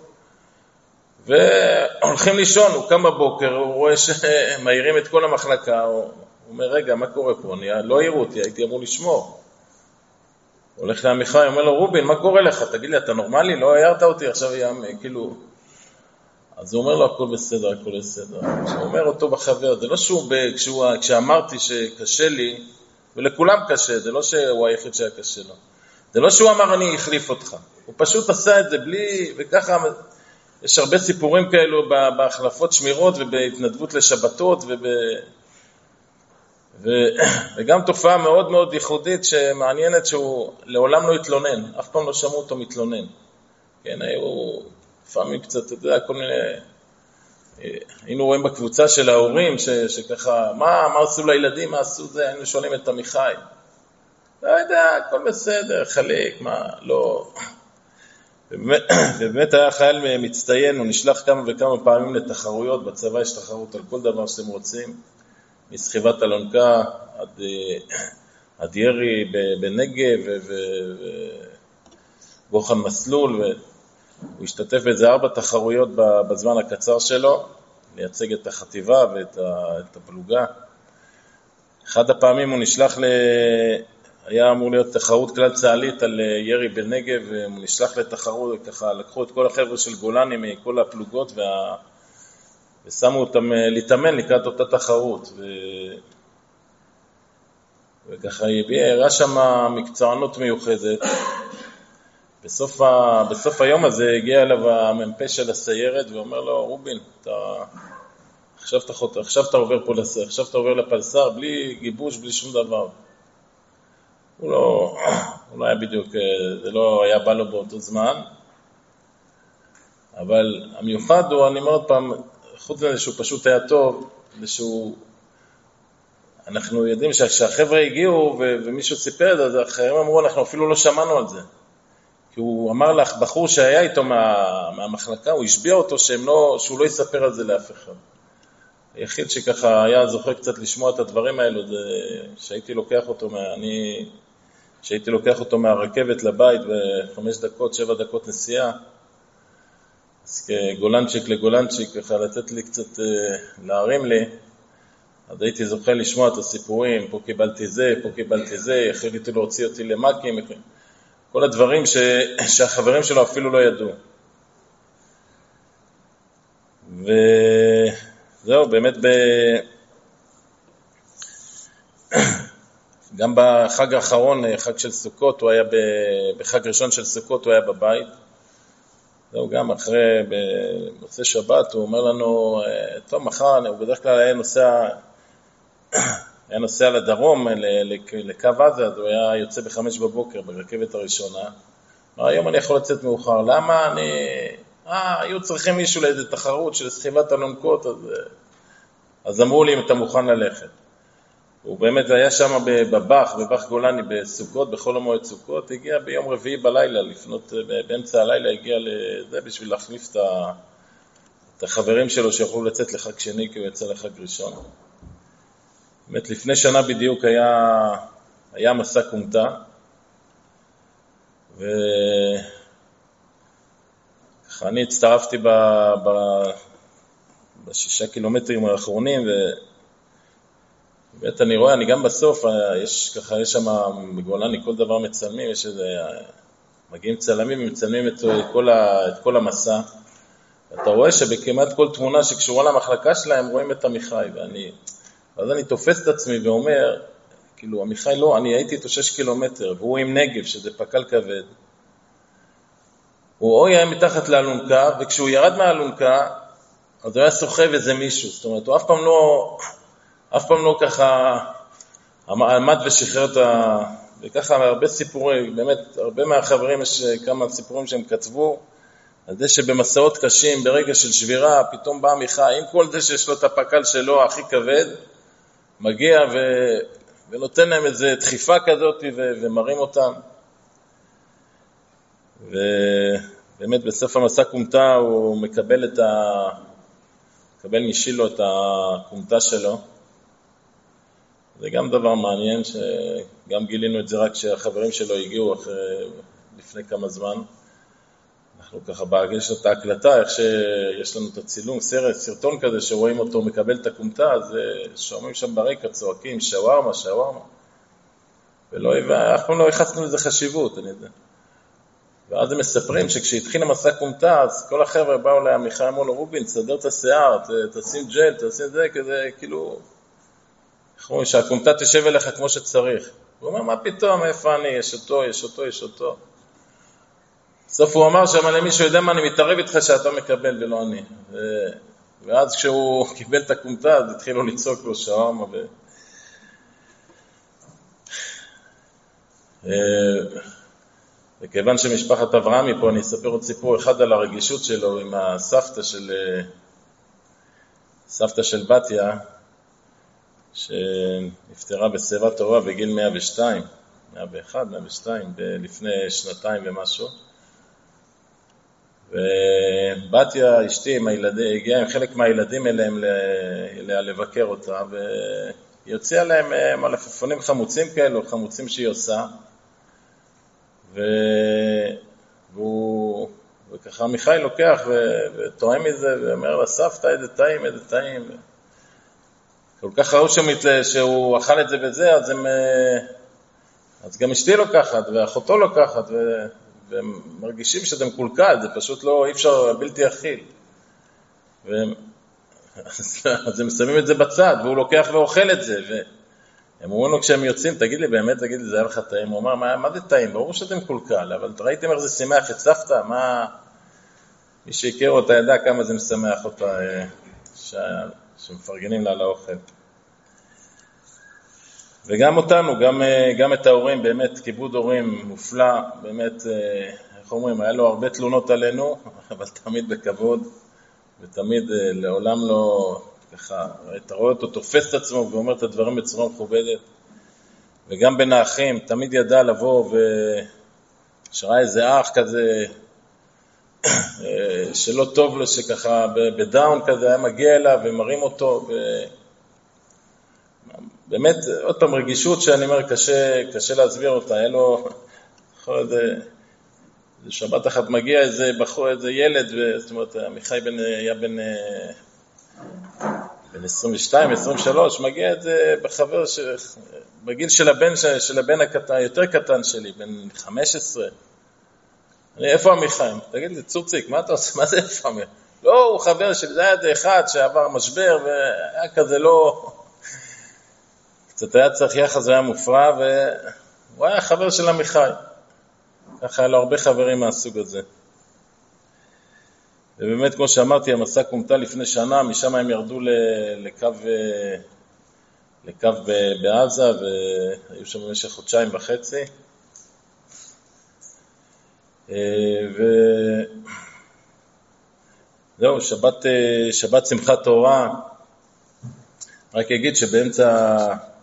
והולכים לישון, הוא קם בבוקר, הוא רואה שמאירים את כל המחלקה, הוא אומר, רגע, מה קורה פה? אני לא העירו אותי, הייתי אמור לשמור. הולך לעמיחי, אומר לו, רובין, מה קורה לך? תגיד לי, אתה נורמלי? לא הערת אותי, עכשיו יעמ... כאילו... אז הוא אומר לו, הכל בסדר, הכל בסדר. הוא אומר אותו בחבר, זה לא שהוא, כשהוא, כשאמרתי שקשה לי, ולכולם קשה, זה לא שהוא היחיד שהיה קשה לו. זה לא שהוא אמר, אני אחליף אותך. הוא פשוט עשה את זה בלי, וככה, יש הרבה סיפורים כאלו בהחלפות שמירות, ובהתנדבות לשבתות, וב... ו... וגם תופעה מאוד מאוד ייחודית, שמעניינת שהוא לעולם לא התלונן, אף פעם לא שמעו אותו מתלונן. כן, היו... לפעמים קצת, אתה יודע, כל מיני, היינו רואים בקבוצה של ההורים, ש, שככה, מה, מה עשו לילדים, מה עשו זה, היינו שואלים את עמיחי. לא יודע, הכל בסדר, חלק, מה, לא. ובאמת, ובאמת היה חייל מצטיין, הוא נשלח כמה וכמה פעמים לתחרויות, בצבא יש תחרות על כל דבר שאתם רוצים, מסחיבת אלונקה עד, עד ירי בנגב ובוחן מסלול, ו... הוא השתתף באיזה ארבע תחרויות בזמן הקצר שלו, לייצג את החטיבה ואת הפלוגה. אחד הפעמים הוא נשלח, ל... היה אמור להיות תחרות כלל צהלית על ירי בנגב, והוא נשלח לתחרות, ככה לקחו את כל החבר'ה של גולני מכל הפלוגות, וה... ושמו אותם להתאמן לקראת אותה תחרות. ו... וככה הראה שם מקצוענות מיוחדת. בסוף, ה... בסוף היום הזה הגיע אליו המ"פ של הסיירת ואומר לו, רובין, אתה... עכשיו, אתה... עכשיו אתה עובר פה לס... עכשיו אתה עובר לפלסר בלי גיבוש, בלי שום דבר. הוא לא, הוא לא היה בדיוק, זה לא היה בא לו באותו זמן, אבל המיוחד הוא, אני אומר עוד פעם, חוץ מזה שהוא פשוט היה טוב, שהוא... אנחנו יודעים שהחבר'ה הגיעו ו... ומישהו סיפר את זה, אז האחרים אמרו, אנחנו אפילו לא שמענו על זה. כי הוא אמר לך, בחור שהיה איתו מה, מהמחלקה, הוא השביע אותו לא, שהוא לא יספר על זה לאף אחד. היחיד שככה היה זוכר קצת לשמוע את הדברים האלו, זה שהייתי לוקח אותו, מה, אני, שהייתי לוקח אותו מהרכבת לבית בחמש דקות, שבע דקות נסיעה, אז כגולנצ'יק לגולנצ'יק, ככה לתת לי קצת, להרים לי, אז הייתי זוכר לשמוע את הסיפורים, פה קיבלתי זה, פה קיבלתי זה, החליטו להוציא אותי למקים, כל הדברים ש... שהחברים שלו אפילו לא ידעו. וזהו, באמת ב... גם בחג האחרון, חג של סוכות, הוא היה ב... בחג ראשון של סוכות הוא היה בבית. זהו, גם אחרי, במוצאי שבת, הוא אומר לנו, טוב, מחר, הוא בדרך כלל היה נוסע, היה נוסע לדרום, לקו עזה, אז הוא היה יוצא בחמש בבוקר ברכבת הראשונה. אמר, היום אני יכול לצאת מאוחר. למה? אני... אה, היו צריכים מישהו לאיזו תחרות של סחיבת אלונקות, אז, אז אמרו לי אם אתה מוכן ללכת. הוא באמת היה שם בבח, בבח גולני בסוכות, בכל המועד סוכות, הגיע ביום רביעי בלילה, לפנות, באמצע הלילה הגיע לזה בשביל להחליף את החברים שלו שיוכלו לצאת לחג שני, כי הוא יצא לחג ראשון. באמת לפני שנה בדיוק היה, היה מסע קומטה, וככה אני הצטרפתי ב, ב, בשישה קילומטרים האחרונים, ובאמת אני רואה, אני גם בסוף, יש ככה, יש שם בגולני כל דבר מצלמים, יש איזה, מגיעים צלמים ומצלמים את כל, ה, את כל המסע, ואתה רואה שבכמעט כל תמונה שקשורה למחלקה שלהם רואים את עמיחי, ואני... אז אני תופס את עצמי ואומר, כאילו, עמיחי לא, אני הייתי איתו שש קילומטר, והוא עם נגב, שזה פקל כבד. הוא או היה מתחת לאלונקה, וכשהוא ירד מהאלונקה, אז הוא היה סוחב איזה מישהו. זאת אומרת, הוא אף פעם לא, אף פעם לא ככה עמד ושחרר את ה... וככה הרבה סיפורים, באמת, הרבה מהחברים יש כמה סיפורים שהם כתבו, על זה שבמסעות קשים, ברגע של שבירה, פתאום בא עמיחי, עם כל זה שיש לו את הפקל שלו הכי כבד, מגיע ו... ונותן להם איזו דחיפה כזאת ו... ומרים אותם. ובאמת בסוף המסע קומטה הוא מקבל את ה... מקבל משילו את הקומטה שלו. זה גם דבר מעניין, שגם גילינו את זה רק כשהחברים שלו הגיעו אחרי... לפני כמה זמן. אנחנו אנחנו ככה בהגש את ההקלטה, איך שיש לנו את הצילום, סרט, סרטון כזה שרואים אותו מקבל את הקומטה, אז שומעים שם ברקע, צועקים, שווארמה, שווארמה. ולא, אף פעם לא יחסנו לזה חשיבות, אני יודע. ואז הם מספרים שכשהתחיל המסע קומטה, אז כל החבר'ה באו לעמיחי, אמרו לו, רובין, תסדר את השיער, תשים ג'ל, תשים זה, כזה, כאילו, אנחנו אומרים שהקומטה תשב אליך כמו שצריך. הוא אומר, מה פתאום, איפה אני, יש אותו, יש אותו, יש אותו. בסוף הוא אמר שם למישהו, יודע מה, אני מתערב איתך שאתה מקבל ולא אני. ו... ואז כשהוא קיבל את הקומטה, אז התחילו לצעוק לו שווארמה. ו... וכיוון שמשפחת אברהמי פה, אני אספר עוד סיפור אחד על הרגישות שלו עם הסבתא של, סבתא של בתיה, שנפטרה בשיבה טובה בגיל מאה ושתיים, מאה ואחת, מאה ושתיים, לפני שנתיים ומשהו. ובתיה, אשתי, עם הילדים, הגיעה עם חלק מהילדים אליהם אליה לבקר אותה, והיא הוציאה להם מלפפונים חמוצים כאלו, חמוצים שהיא עושה, והוא, וככה מיכאל לוקח וטועם מזה, ואומר לה, סבתא, איזה טעים, איזה טעים. כל כך ראו שהוא אכל את זה וזה, אז, הם, אז גם אשתי לוקחת, ואחותו לוקחת, ו... והם מרגישים שזה מקולקל, זה פשוט לא, אי אפשר, בלתי אכיל. והם, אז, אז הם שמים את זה בצד, והוא לוקח ואוכל את זה, והם אומרים לו כשהם יוצאים, תגיד לי באמת, תגיד לי, זה היה לך טעים? הוא אומר, מה, מה זה טעים? ברור שזה מקולקל, אבל ראיתם איך זה שמח את סבתא? מה, מי שהכיר אותה ידע כמה זה משמח אותה, ש... שמפרגנים לה על האוכל. וגם אותנו, גם, גם את ההורים, באמת כיבוד הורים מופלא, באמת, איך אומרים, היה לו הרבה תלונות עלינו, אבל תמיד בכבוד, ותמיד לעולם לא, ככה, אתה רואה אותו, תופס את עצמו ואומר את הדברים בצורה מכובדת, וגם בין האחים, תמיד ידע לבוא, ושראה איזה אח כזה, שלא טוב לו, שככה בדאון כזה, היה מגיע אליו ומרים אותו, ו... באמת, עוד פעם, רגישות שאני אומר, קשה, קשה להסביר אותה. היה לו, יכול איזה, איזה שבת אחת מגיע איזה בחור, איזה ילד, זאת אומרת, עמיחי בן, היה בן, בן עשרים ושתיים, עשרים ושלוש, מגיע איזה בחבר, ש, בגיל של הבן, של הבן הקטן, יותר קטן שלי, בן חמש עשרה. אני, איפה עמיחי? תגיד לי, צורציק, מה אתה עושה? מה זה איפה עמיחי? לא, הוא חבר שלי, זה היה אחד שעבר משבר, והיה כזה לא... קצת היה צריך יחס והיה מופרע, והוא היה חבר של עמיחי. ככה היה לו הרבה חברים מהסוג הזה. ובאמת, כמו שאמרתי, המסע קומטה לפני שנה, משם הם ירדו לקו, לקו בעזה, והיו שם במשך חודשיים וחצי. וזהו, שבת, שבת שמחת תורה. רק אגיד שבאמצע...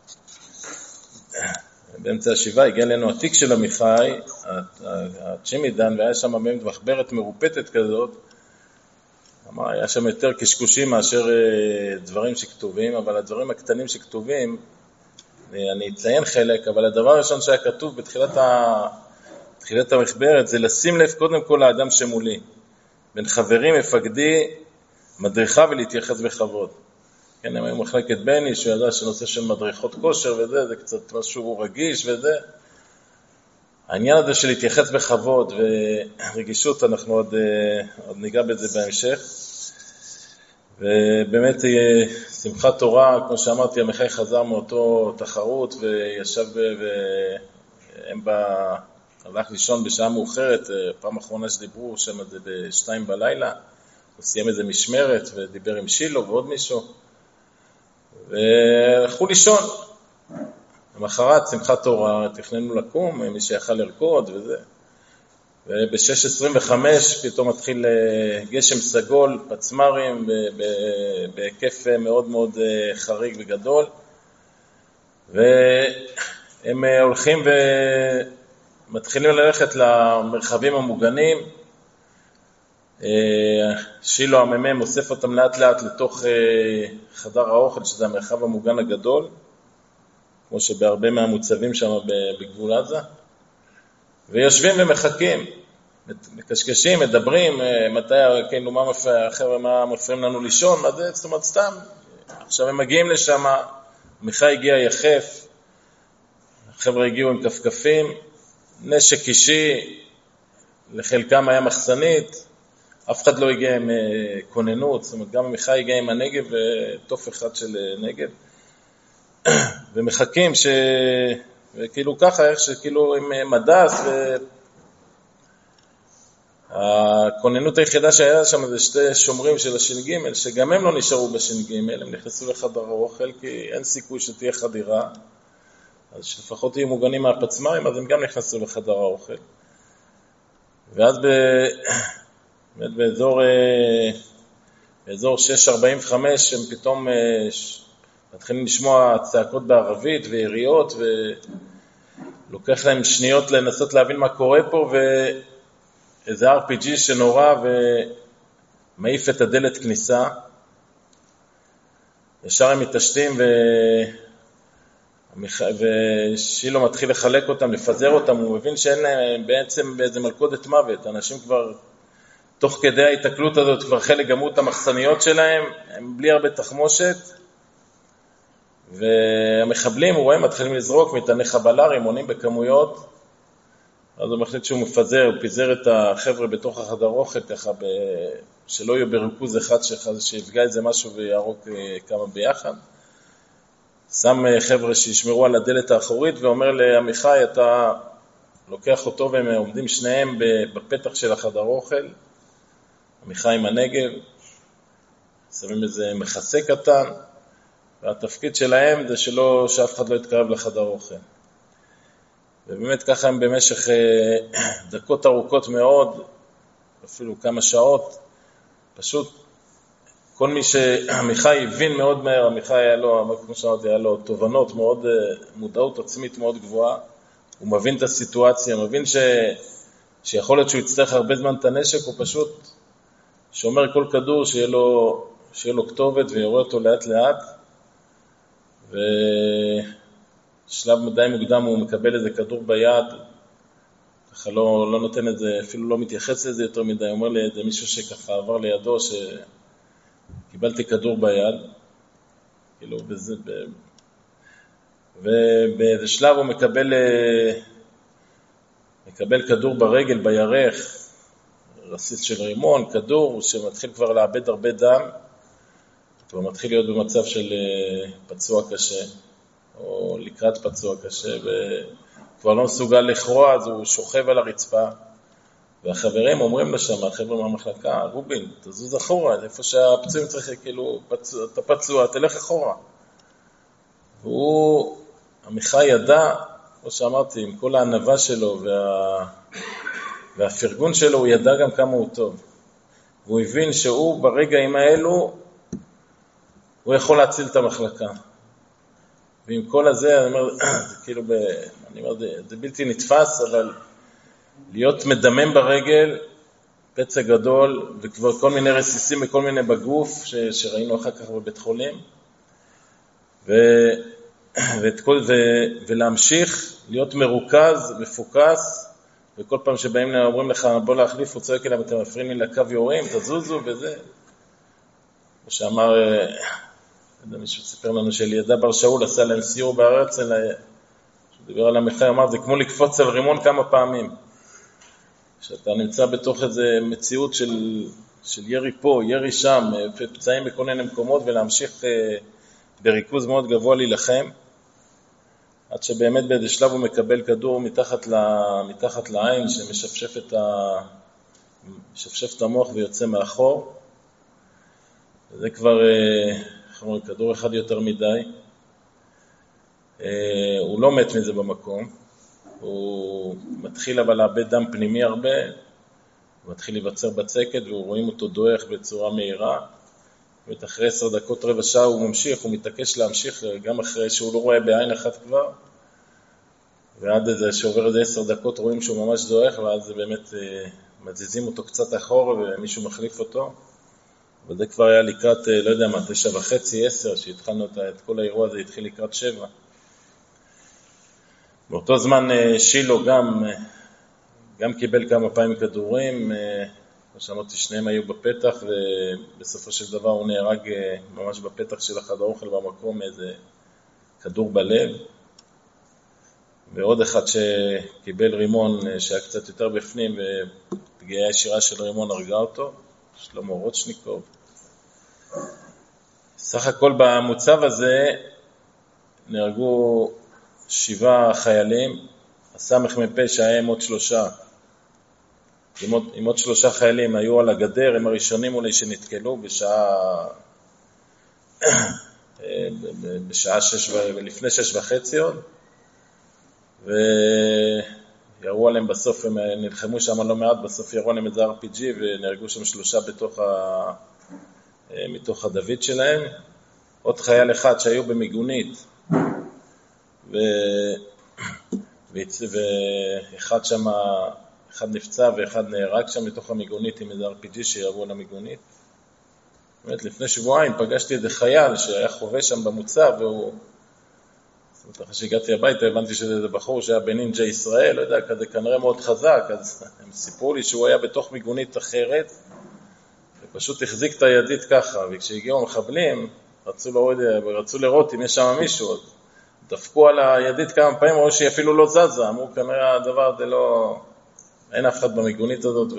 באמצע השבעה הגיע לנו התיק של עמיחי, הצ'ימידן, והיה שם באמת מחברת מרופטת כזאת. אמר, היה שם יותר קשקושים מאשר דברים שכתובים, אבל הדברים הקטנים שכתובים, אני אציין חלק, אבל הדבר הראשון שהיה כתוב בתחילת, ה... בתחילת המחברת, זה לשים לב קודם כל לאדם שמולי. בין חברים, מפקדי, מדריכה ולהתייחס בכבוד. כן, הם היו מחלקת בני, שהוא ידע שנושא של מדריכות כושר וזה, זה קצת משהו רגיש וזה. העניין הזה של להתייחס בכבוד ורגישות, אנחנו עוד, עוד ניגע בזה בהמשך. ובאמת שמחת תורה, כמו שאמרתי, עמיחי חזר מאותו תחרות וישב והם בה, הלך לישון בשעה מאוחרת, פעם אחרונה שדיברו שם זה בשתיים בלילה, הוא סיים איזה משמרת ודיבר עם שילו ועוד מישהו. והלכו לישון. למחרת, שמחת תורה, תכננו לקום, מי שיכל לרקוד וזה. וב-שש עשרים וחמש פתאום מתחיל גשם סגול, פצמרים, בהיקף מאוד מאוד חריג וגדול. והם הולכים ומתחילים ללכת למרחבים המוגנים. שילו הממם אוסף אותם לאט לאט לתוך חדר האוכל, שזה המרחב המוגן הגדול, כמו שבהרבה מהמוצבים שם בגבול עזה, ויושבים ומחכים. מקשקשים, מדברים, מתי, כאילו, מה מפריע, החבר'ה, מה מפריעים לנו לישון, מה זה, זאת אומרת, סתם. עכשיו הם מגיעים לשם, עמיחי הגיע יחף, החבר'ה הגיעו עם כפכפים, נשק אישי, לחלקם היה מחסנית, אף אחד לא הגיע עם כוננות, זאת אומרת, גם עמיחי הגיע עם הנגב ותוף אחד של נגב, ומחכים ש... וכאילו ככה, איך שכאילו עם מדס, והכוננות היחידה שהיה שם זה שתי שומרים של הש"ג, שגם הם לא נשארו בש"ג, הם נכנסו לחדר האוכל, כי אין סיכוי שתהיה חדירה, אז שלפחות יהיו מוגנים מהפצמיים, אז הם גם נכנסו לחדר האוכל. ואז ב... באזור, באזור שש ארבעים וחמש, הם פתאום מתחילים לשמוע צעקות בערבית ויריות, ולוקח להם שניות לנסות להבין מה קורה פה, ואיזה אר פי ג'י שנורא ומעיף את הדלת כניסה. ישר הם מתעשתים ו... ושילו מתחיל לחלק אותם, לפזר אותם, הוא מבין שאין להם בעצם באיזה מלכודת מוות, אנשים כבר תוך כדי ההתקלות הזאת כבר חלק גמרו את המחסניות שלהם, הם בלי הרבה תחמושת, והמחבלים, הוא רואה, מתחילים לזרוק מטעני חבלה, רימונים בכמויות, אז הוא מחליט שהוא מפזר, הוא פיזר את החבר'ה בתוך החדר אוכל, ככה ב... שלא יהיו בריכוז אחד שיפגע איזה משהו ויערוק כמה ביחד. שם חבר'ה שישמרו על הדלת האחורית, ואומר לעמיחי, אתה לוקח אותו והם עומדים שניהם בפתח של החדר אוכל, עמיחי עם הנגב, שמים איזה מחסה קטן, והתפקיד שלהם זה שלא, שאף אחד לא יתקרב לחדר אוכל. ובאמת ככה הם במשך דקות ארוכות מאוד, אפילו כמה שעות, פשוט כל מי שעמיחי הבין מאוד מהר, עמיחי היה לו, כמו שאמרתי, היה לו תובנות מאוד, מודעות עצמית מאוד גבוהה, הוא מבין את הסיטואציה, מבין ש, שיכול להיות שהוא יצטרך הרבה זמן את הנשק, הוא פשוט שומר כל כדור שיהיה לו, שיהיה לו כתובת ויורה אותו לאט לאט, ושלב די מוקדם הוא מקבל איזה כדור ביד, ככה לא, לא נותן את זה, אפילו לא מתייחס לזה יותר מדי, אומר לי איזה מישהו שככה עבר לידו, שקיבלתי כדור ביד, כאילו בזה, ב... ובאיזה שלב הוא מקבל, מקבל כדור ברגל, בירך, רסיס של רימון, כדור שמתחיל כבר לאבד הרבה דם, הוא מתחיל להיות במצב של פצוע קשה, או לקראת פצוע קשה, וכבר לא מסוגל לכרוע, אז הוא שוכב על הרצפה, והחברים אומרים לשם, החבר'ה מהמחלקה, רובין, תזוז אחורה, איפה שהפצועים צריך, כאילו, פצוע, אתה פצוע, תלך אחורה. והוא, עמיחי ידע, כמו שאמרתי, עם כל הענווה שלו, וה... והפרגון שלו, הוא ידע גם כמה הוא טוב. והוא הבין שהוא ברגעים האלו, הוא יכול להציל את המחלקה. ועם כל הזה, אני אומר, זה כאילו, ב, אני אומר, זה, זה בלתי נתפס, אבל להיות מדמם ברגל, פצע גדול, וכבר כל מיני רסיסים וכל מיני בגוף, ש, שראינו אחר כך בבית חולים, ו, ואת כל, ו, ולהמשיך להיות מרוכז, מפוקס, וכל פעם שבאים אומרים לך, בוא להחליף, הוא צועק אליהם, אתם מפריעים לי לקו יורים, תזוזו, וזה. כמו שאמר, מישהו סיפר לנו שלידע בר שאול עשה להם סיור בארץ, שהוא דיבר על עמיחי, אמר, זה כמו לקפוץ על רימון כמה פעמים. שאתה נמצא בתוך איזה מציאות של, של ירי פה, ירי שם, פצעים בכל מיני מקומות, ולהמשיך בריכוז מאוד גבוה להילחם, עד שבאמת באיזה שלב הוא מקבל כדור מתחת, ל, מתחת לעין, שמשפשף את, ה, משפשף את המוח ויוצא מאחור. וזה כבר, אנחנו כדור אחד יותר מדי. הוא לא מת מזה במקום. הוא מתחיל אבל לאבד דם פנימי הרבה, הוא מתחיל להיווצר בצקת, ורואים אותו דועך בצורה מהירה. ואחרי עשר דקות, רבע שעה, הוא ממשיך, הוא מתעקש להמשיך, גם אחרי שהוא לא רואה בעין אחת כבר, ועד איזה שעובר איזה עשר דקות רואים שהוא ממש דועך, ואז באמת מזיזים אותו קצת אחורה, ומישהו מחליף אותו. וזה כבר היה לקראת, לא יודע מה, תשע וחצי, עשר, שהתחלנו את כל האירוע הזה, התחיל לקראת שבע. באותו זמן שילו גם, גם קיבל כמה פעמים כדורים, כמו שאמרתי, שניהם היו בפתח, ובסופו של דבר הוא נהרג ממש בפתח של החדר אוכל במקום, איזה כדור בלב. ועוד אחד שקיבל רימון שהיה קצת יותר בפנים, ופגיעה ישירה של רימון הרגה אותו, שלמה רוטשניקוב. סך הכל במוצב הזה נהרגו שבעה חיילים, הסמך מפה שהיה עם עוד שלושה, עם עוד, עם עוד שלושה חיילים היו על הגדר, הם הראשונים אולי שנתקלו בשעה, בשעה שש, לפני שש וחצי עוד, ויראו עליהם בסוף, הם נלחמו שם לא מעט, בסוף יראו עליהם את זה אר פי ג'י, ונהרגו שם שלושה בתוך ה... מתוך הדוד שלהם. עוד חייל אחד שהיו במיגונית, ו... ואחד שם, אחד נפצע ואחד נהרג שם מתוך המיגונית עם איזה אר פי ג'י שיראו על המיגונית. באמת, לפני שבועיים פגשתי איזה חייל שהיה חווה שם במוצב, והוא... זאת אומרת, אחרי שהגעתי הביתה, הבנתי שזה בחור שהיה בנינג'ה ישראל, לא יודע, כזה כנראה מאוד חזק, אז הם סיפרו לי שהוא היה בתוך מיגונית אחרת, ופשוט החזיק את הידית ככה, וכשהגיעו המחבלים, רצו לראות, רצו לראות אם יש שם מישהו, דפקו על הידית כמה פעמים, או שהיא אפילו לא זזה, אמרו כנראה הדבר הזה לא... אין אף אחד במיגונית הזאת, ו...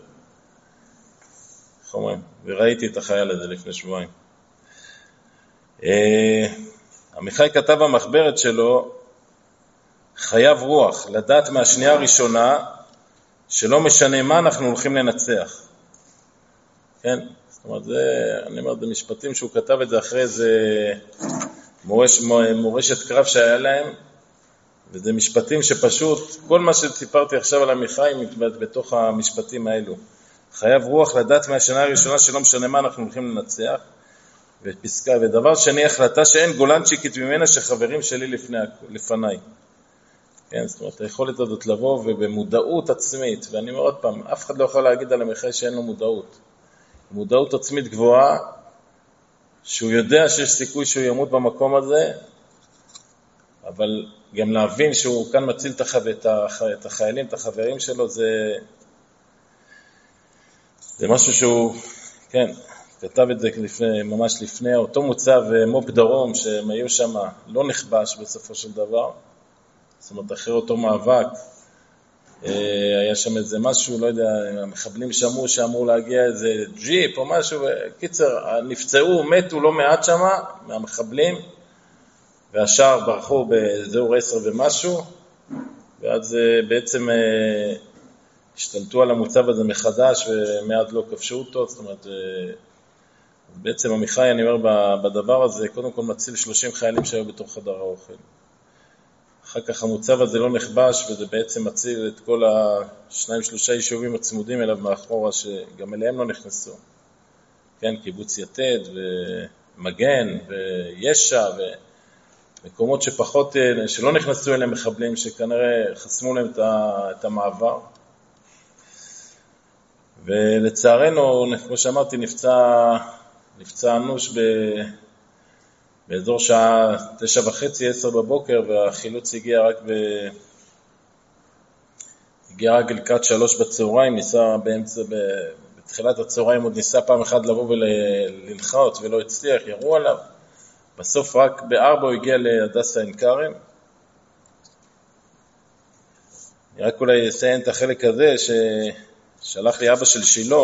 איך אומרים? וראיתי את החייל הזה לפני שבועיים. עמיחי כתב במחברת שלו, חייב רוח, לדעת מהשנייה הראשונה, שלא משנה מה אנחנו הולכים לנצח. כן? זאת אומרת, זה, אני אומר, זה משפטים שהוא כתב את זה אחרי איזה מורש, מורשת קרב שהיה להם, וזה משפטים שפשוט, כל מה שסיפרתי עכשיו על עמיחי מתבט בתוך המשפטים האלו. חייב רוח לדעת מהשנה הראשונה שלא משנה מה אנחנו הולכים לנצח, ופסקה, ודבר שני, החלטה שאין גולנצ'יקית ממנה שחברים שלי לפני, לפניי. כן, זאת אומרת, היכולת הזאת לבוא ובמודעות עצמית, ואני אומר עוד פעם, אף אחד לא יכול להגיד על עמיחי שאין לו מודעות. מודעות עצמית גבוהה, שהוא יודע שיש סיכוי שהוא ימות במקום הזה, אבל גם להבין שהוא כאן מציל את החיילים, את החברים שלו, זה, זה משהו שהוא, כן, כתב את זה לפני, ממש לפני, אותו מוצב מופ דרום, שהם היו שם, לא נכבש בסופו של דבר, זאת אומרת, אחרי אותו מאבק, היה שם איזה משהו, לא יודע, המחבלים שמעו שאמור להגיע איזה ג'יפ או משהו, קיצר, נפצעו, מתו לא מעט שם, מהמחבלים, והשאר ברחו באזור עשר ומשהו, ואז בעצם השתלטו על המוצב הזה מחדש, ומעד לא כבשו אותו, זאת אומרת, בעצם עמיחי, אני אומר, בדבר הזה, קודם כל מציל שלושים חיילים שהיו בתוך חדר האוכל. אחר כך המוצב הזה לא נכבש, וזה בעצם מציל את כל השניים שלושה יישובים הצמודים אליו מאחורה, שגם אליהם לא נכנסו. כן, קיבוץ יתד ומגן וישע ומקומות שפחות, שלא נכנסו אליהם מחבלים, שכנראה חסמו להם את המעבר. ולצערנו, כמו שאמרתי, נפצע, נפצע אנוש ב... באזור שעה תשע וחצי, עשר בבוקר, והחילוץ הגיע רק ב... הגיע רק לקראת שלוש בצהריים, ניסה באמצע, ב... בתחילת הצהריים עוד ניסה פעם אחת לבוא וללחאות ולא הצליח, ירו עליו. בסוף רק בארבע הוא הגיע להדסה עין כרם. אני רק אולי אציין את החלק הזה ששלח לי אבא של שילה,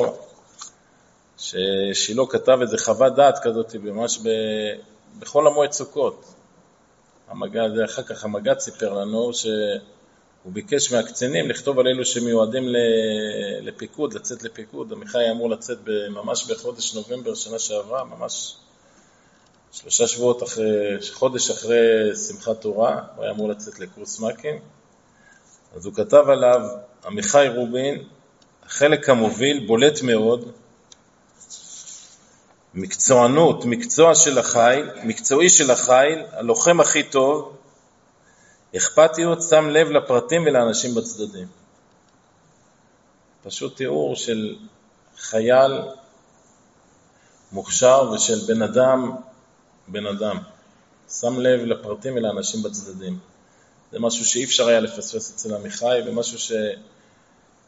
ששילה כתב איזה חוות דעת כזאת ממש ב... בכל המועד סוכות. המגד, אחר כך המגד סיפר לנו שהוא ביקש מהקצינים לכתוב על אלו שמיועדים לפיקוד, לצאת לפיקוד. עמיחי אמור לצאת ממש בחודש נובמבר שנה שעברה, ממש שלושה שבועות אחרי, חודש אחרי שמחת תורה, הוא היה אמור לצאת לקורס מקים. אז הוא כתב עליו, עמיחי רובין, החלק המוביל בולט מאוד, מקצוענות, מקצוע של החיל, מקצועי של החיל, הלוחם הכי טוב, אכפתיות, שם לב לפרטים ולאנשים בצדדים. פשוט תיאור של חייל מוכשר ושל בן אדם, בן אדם. שם לב לפרטים ולאנשים בצדדים. זה משהו שאי אפשר היה לפספס אצל עמיחי, ומשהו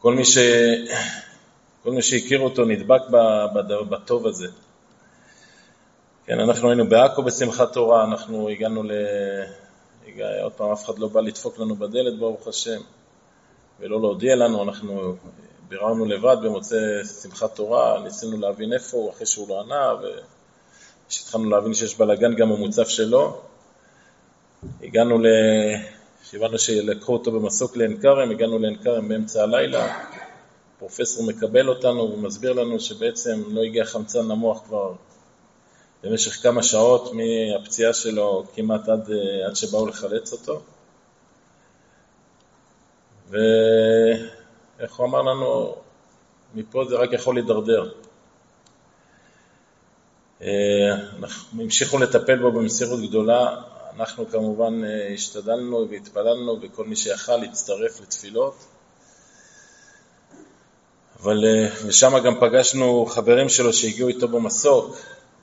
כל מי ש... כל מי שהכיר אותו נדבק בטוב הזה. כן, אנחנו היינו בעכו בשמחת תורה, אנחנו הגענו ל... הגע... עוד פעם אף אחד לא בא לדפוק לנו בדלת ברוך השם, ולא להודיע לנו, אנחנו ביררנו לבד במוצא שמחת תורה, ניסינו להבין איפה הוא אחרי שהוא לא ענה, ושהתחלנו להבין שיש בלגן גם המוצף שלו. הגענו ל... שהבנו שלקחו אותו במסוק לעין כרם, הגענו לעין כרם באמצע הלילה, פרופסור מקבל אותנו ומסביר לנו שבעצם לא הגיע חמצן למוח כבר במשך כמה שעות מהפציעה שלו כמעט עד, עד שבאו לחלץ אותו. ואיך הוא אמר לנו, מפה זה רק יכול להידרדר. אנחנו המשיכו לטפל בו במסירות גדולה, אנחנו כמובן השתדלנו והתפללנו וכל מי שיכל להצטרף לתפילות. אבל ושם גם פגשנו חברים שלו שהגיעו איתו במסוק.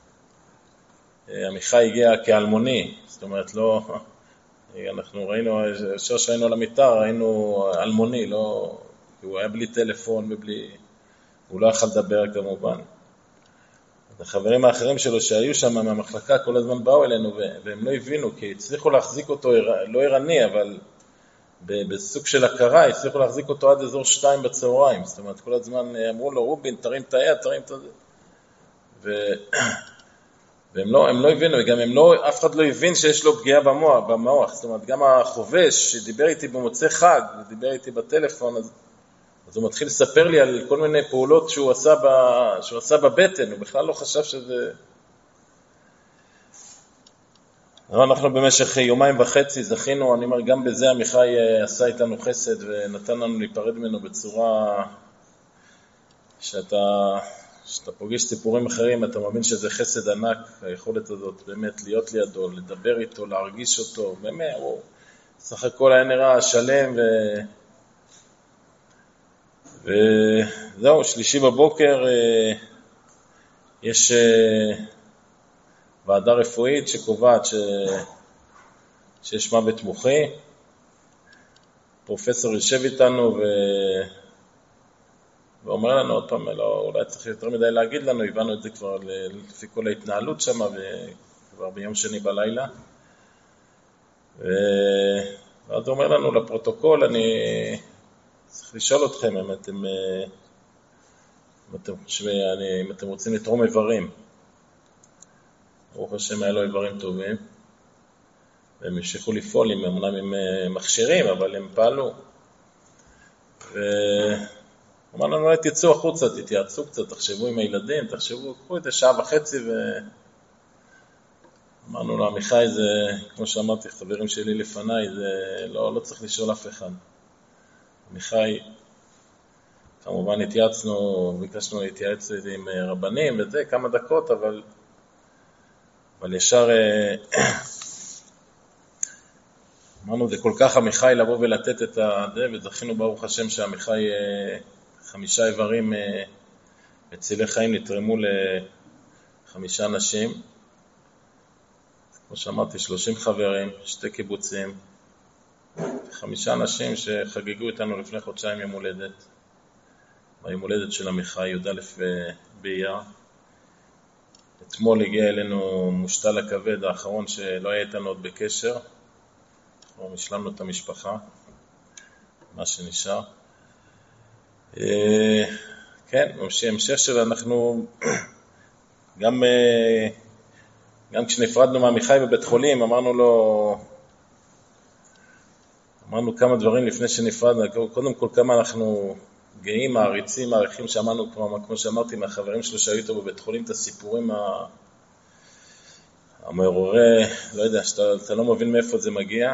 עמיחי הגיע כאלמוני, זאת אומרת לא, אנחנו ראינו, אשר שראינו על המיטה, ראינו אלמוני, לא, הוא היה בלי טלפון ובלי, הוא לא יכול לדבר כמובן. החברים האחרים שלו שהיו שם מהמחלקה כל הזמן באו אלינו והם לא הבינו, כי הצליחו להחזיק אותו, לא ערני, אבל בסוג של הכרה, הצליחו להחזיק אותו עד אזור שתיים בצהריים, זאת אומרת, כל הזמן אמרו לו, רובין, תרים את היד, תרים את זה. ו... והם לא, הם לא הבינו, וגם הם לא, אף אחד לא הבין שיש לו פגיעה במוח, במוח. זאת אומרת, גם החובש שדיבר איתי במוצא חג, ודיבר איתי בטלפון, אז, אז הוא מתחיל לספר לי על כל מיני פעולות שהוא עשה, ב, שהוא עשה בבטן, הוא בכלל לא חשב שזה... אנחנו במשך יומיים וחצי זכינו, אני אומר, גם בזה עמיחי עשה איתנו חסד ונתן לנו להיפרד ממנו בצורה שאתה, שאתה פוגש סיפורים אחרים, אתה מאמין שזה חסד ענק, היכולת הזאת באמת להיות לידו, לדבר איתו, להרגיש אותו, באמת, הוא סך הכל היה נראה שלם ו... וזהו, שלישי בבוקר יש... ועדה רפואית שקובעת ש... שיש מוות מוחי. פרופסור יושב איתנו ו... ואומר לנו עוד פעם, לא, אולי צריך יותר מדי להגיד לנו, הבנו את זה כבר לפי כל ההתנהלות שם, וכבר ביום שני בלילה. ו... ואז הוא אומר לנו לפרוטוקול, אני צריך לשאול אתכם אם אתם, אם אתם, אני, אם אתם רוצים לתרום איברים. ברוך השם היה לו איברים טובים, והם המשיכו לפעול, הם אמנם עם מכשירים, אבל הם פעלו. ואמרנו לנו, תצאו החוצה, תתייעצו קצת, תחשבו עם הילדים, תחשבו, קחו את זה שעה וחצי, ואמרנו לו, עמיחי, זה, כמו שאמרתי, חברים שלי לפניי, זה לא, לא צריך לשאול אף אחד. עמיחי, כמובן התייעצנו, ביקשנו להתייעץ עם רבנים וזה, כמה דקות, אבל... אבל ישר אמרנו, זה כל כך עמיחי לבוא ולתת את זה, וזכינו ברוך השם שעמיחי חמישה איברים מצילי חיים נתרמו לחמישה אנשים. כמו שאמרתי, שלושים חברים, שתי קיבוצים, חמישה אנשים שחגגו איתנו לפני חודשיים יום הולדת, ביום הולדת של עמיחי, י"א באייר. אתמול הגיע אלינו מושתל הכבד האחרון שלא היה איתנו עוד בקשר, אנחנו משלמנו את המשפחה, מה שנשאר. כן, המשך של אנחנו, גם, גם כשנפרדנו מעמיחי בבית חולים, אמרנו לו, אמרנו כמה דברים לפני שנפרדנו, קודם כל כמה אנחנו גאים, מעריצים, מעריכים, שאמרנו כמו, כמו שאמרתי מהחברים שלו שהיו איתו בבית חולים, את הסיפורים המעוררי, לא יודע, שאתה אתה לא מבין מאיפה זה מגיע.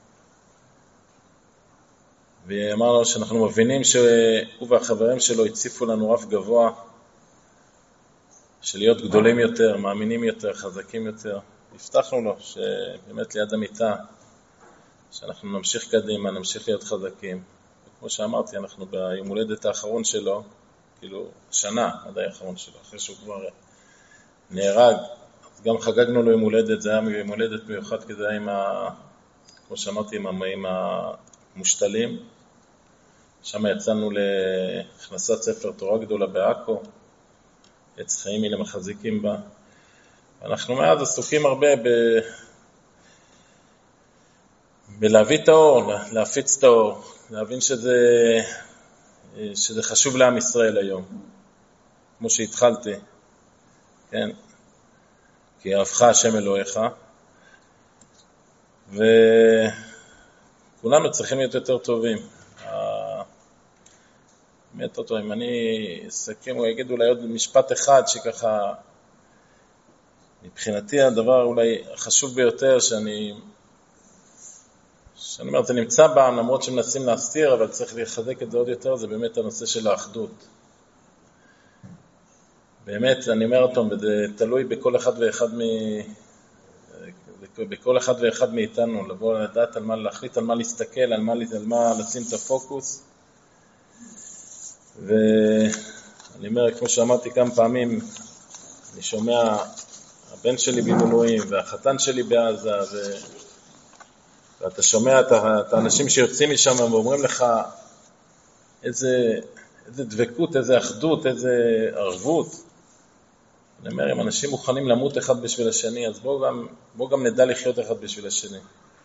ואמרנו שאנחנו מבינים שהוא והחברים שלו הציפו לנו רף גבוה של להיות גדולים יותר, מאמינים יותר, חזקים יותר. הבטחנו לו שבאמת ליד המיטה, שאנחנו נמשיך קדימה, נמשיך להיות חזקים. כמו שאמרתי, אנחנו ביום הולדת האחרון שלו, כאילו שנה עד האחרון שלו, אחרי שהוא כבר נהרג, אז גם חגגנו לו יום הולדת, זה היה יום הולדת מיוחד, כי זה היה עם ה... כמו שאמרתי, עם, עם המושתלים, שם יצאנו להכנסת ספר תורה גדולה בעכו, עץ חיים היא למחזיקים בה. אנחנו מאז עסוקים הרבה ב... בלהביא את האור, להפיץ את האור, להבין שזה, שזה חשוב לעם ישראל היום, כמו שהתחלתי, כן? כי אהבך השם אלוהיך, וכולנו צריכים להיות יותר טובים. באמת אותו, אם אני אסכם, הוא יגיד אולי עוד משפט אחד שככה, מבחינתי הדבר אולי החשוב ביותר שאני, שאני אומר, זה נמצא בעם, למרות שמנסים להסתיר, אבל צריך לחזק את זה עוד יותר, זה באמת הנושא של האחדות. באמת, אני אומר אותו, זה תלוי בכל אחד ואחד מ... בכל אחד ואחד מאיתנו, לבוא לדעת על מה, להחליט על מה להסתכל, על מה, על מה לשים את הפוקוס. ואני אומר, כמו שאמרתי כמה פעמים, אני שומע, הבן שלי במילואים, והחתן שלי בעזה, ו... ואתה שומע את, את האנשים שיוצאים משם ואומרים לך איזה, איזה דבקות, איזה אחדות, איזה ערבות. אני אומר, אם אנשים מוכנים למות אחד בשביל השני, אז בואו גם, בוא גם נדע לחיות אחד בשביל השני.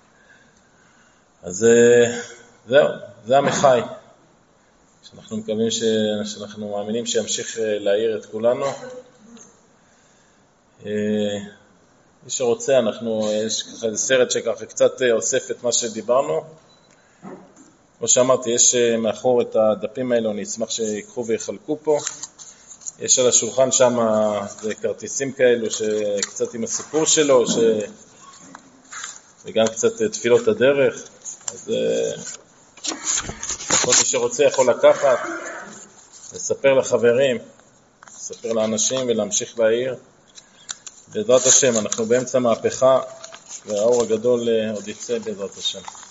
אז זהו, זה המחי. שאנחנו מקווים ש... שאנחנו מאמינים שימשיך להעיר את כולנו. מי שרוצה, אנחנו, יש ככה איזה סרט שככה קצת אוסף את מה שדיברנו. כמו שאמרתי, יש מאחור את הדפים האלו, אני אשמח שיקחו ויחלקו פה. יש על השולחן שם זה כרטיסים כאלו שקצת עם הסיפור שלו, ש... וגם קצת תפילות הדרך. אז כל מי שרוצה יכול לקחת, לספר לחברים, לספר לאנשים ולהמשיך להעיר. בעזרת השם, אנחנו באמצע מהפכה, והאור הגדול עוד יצא בעזרת השם.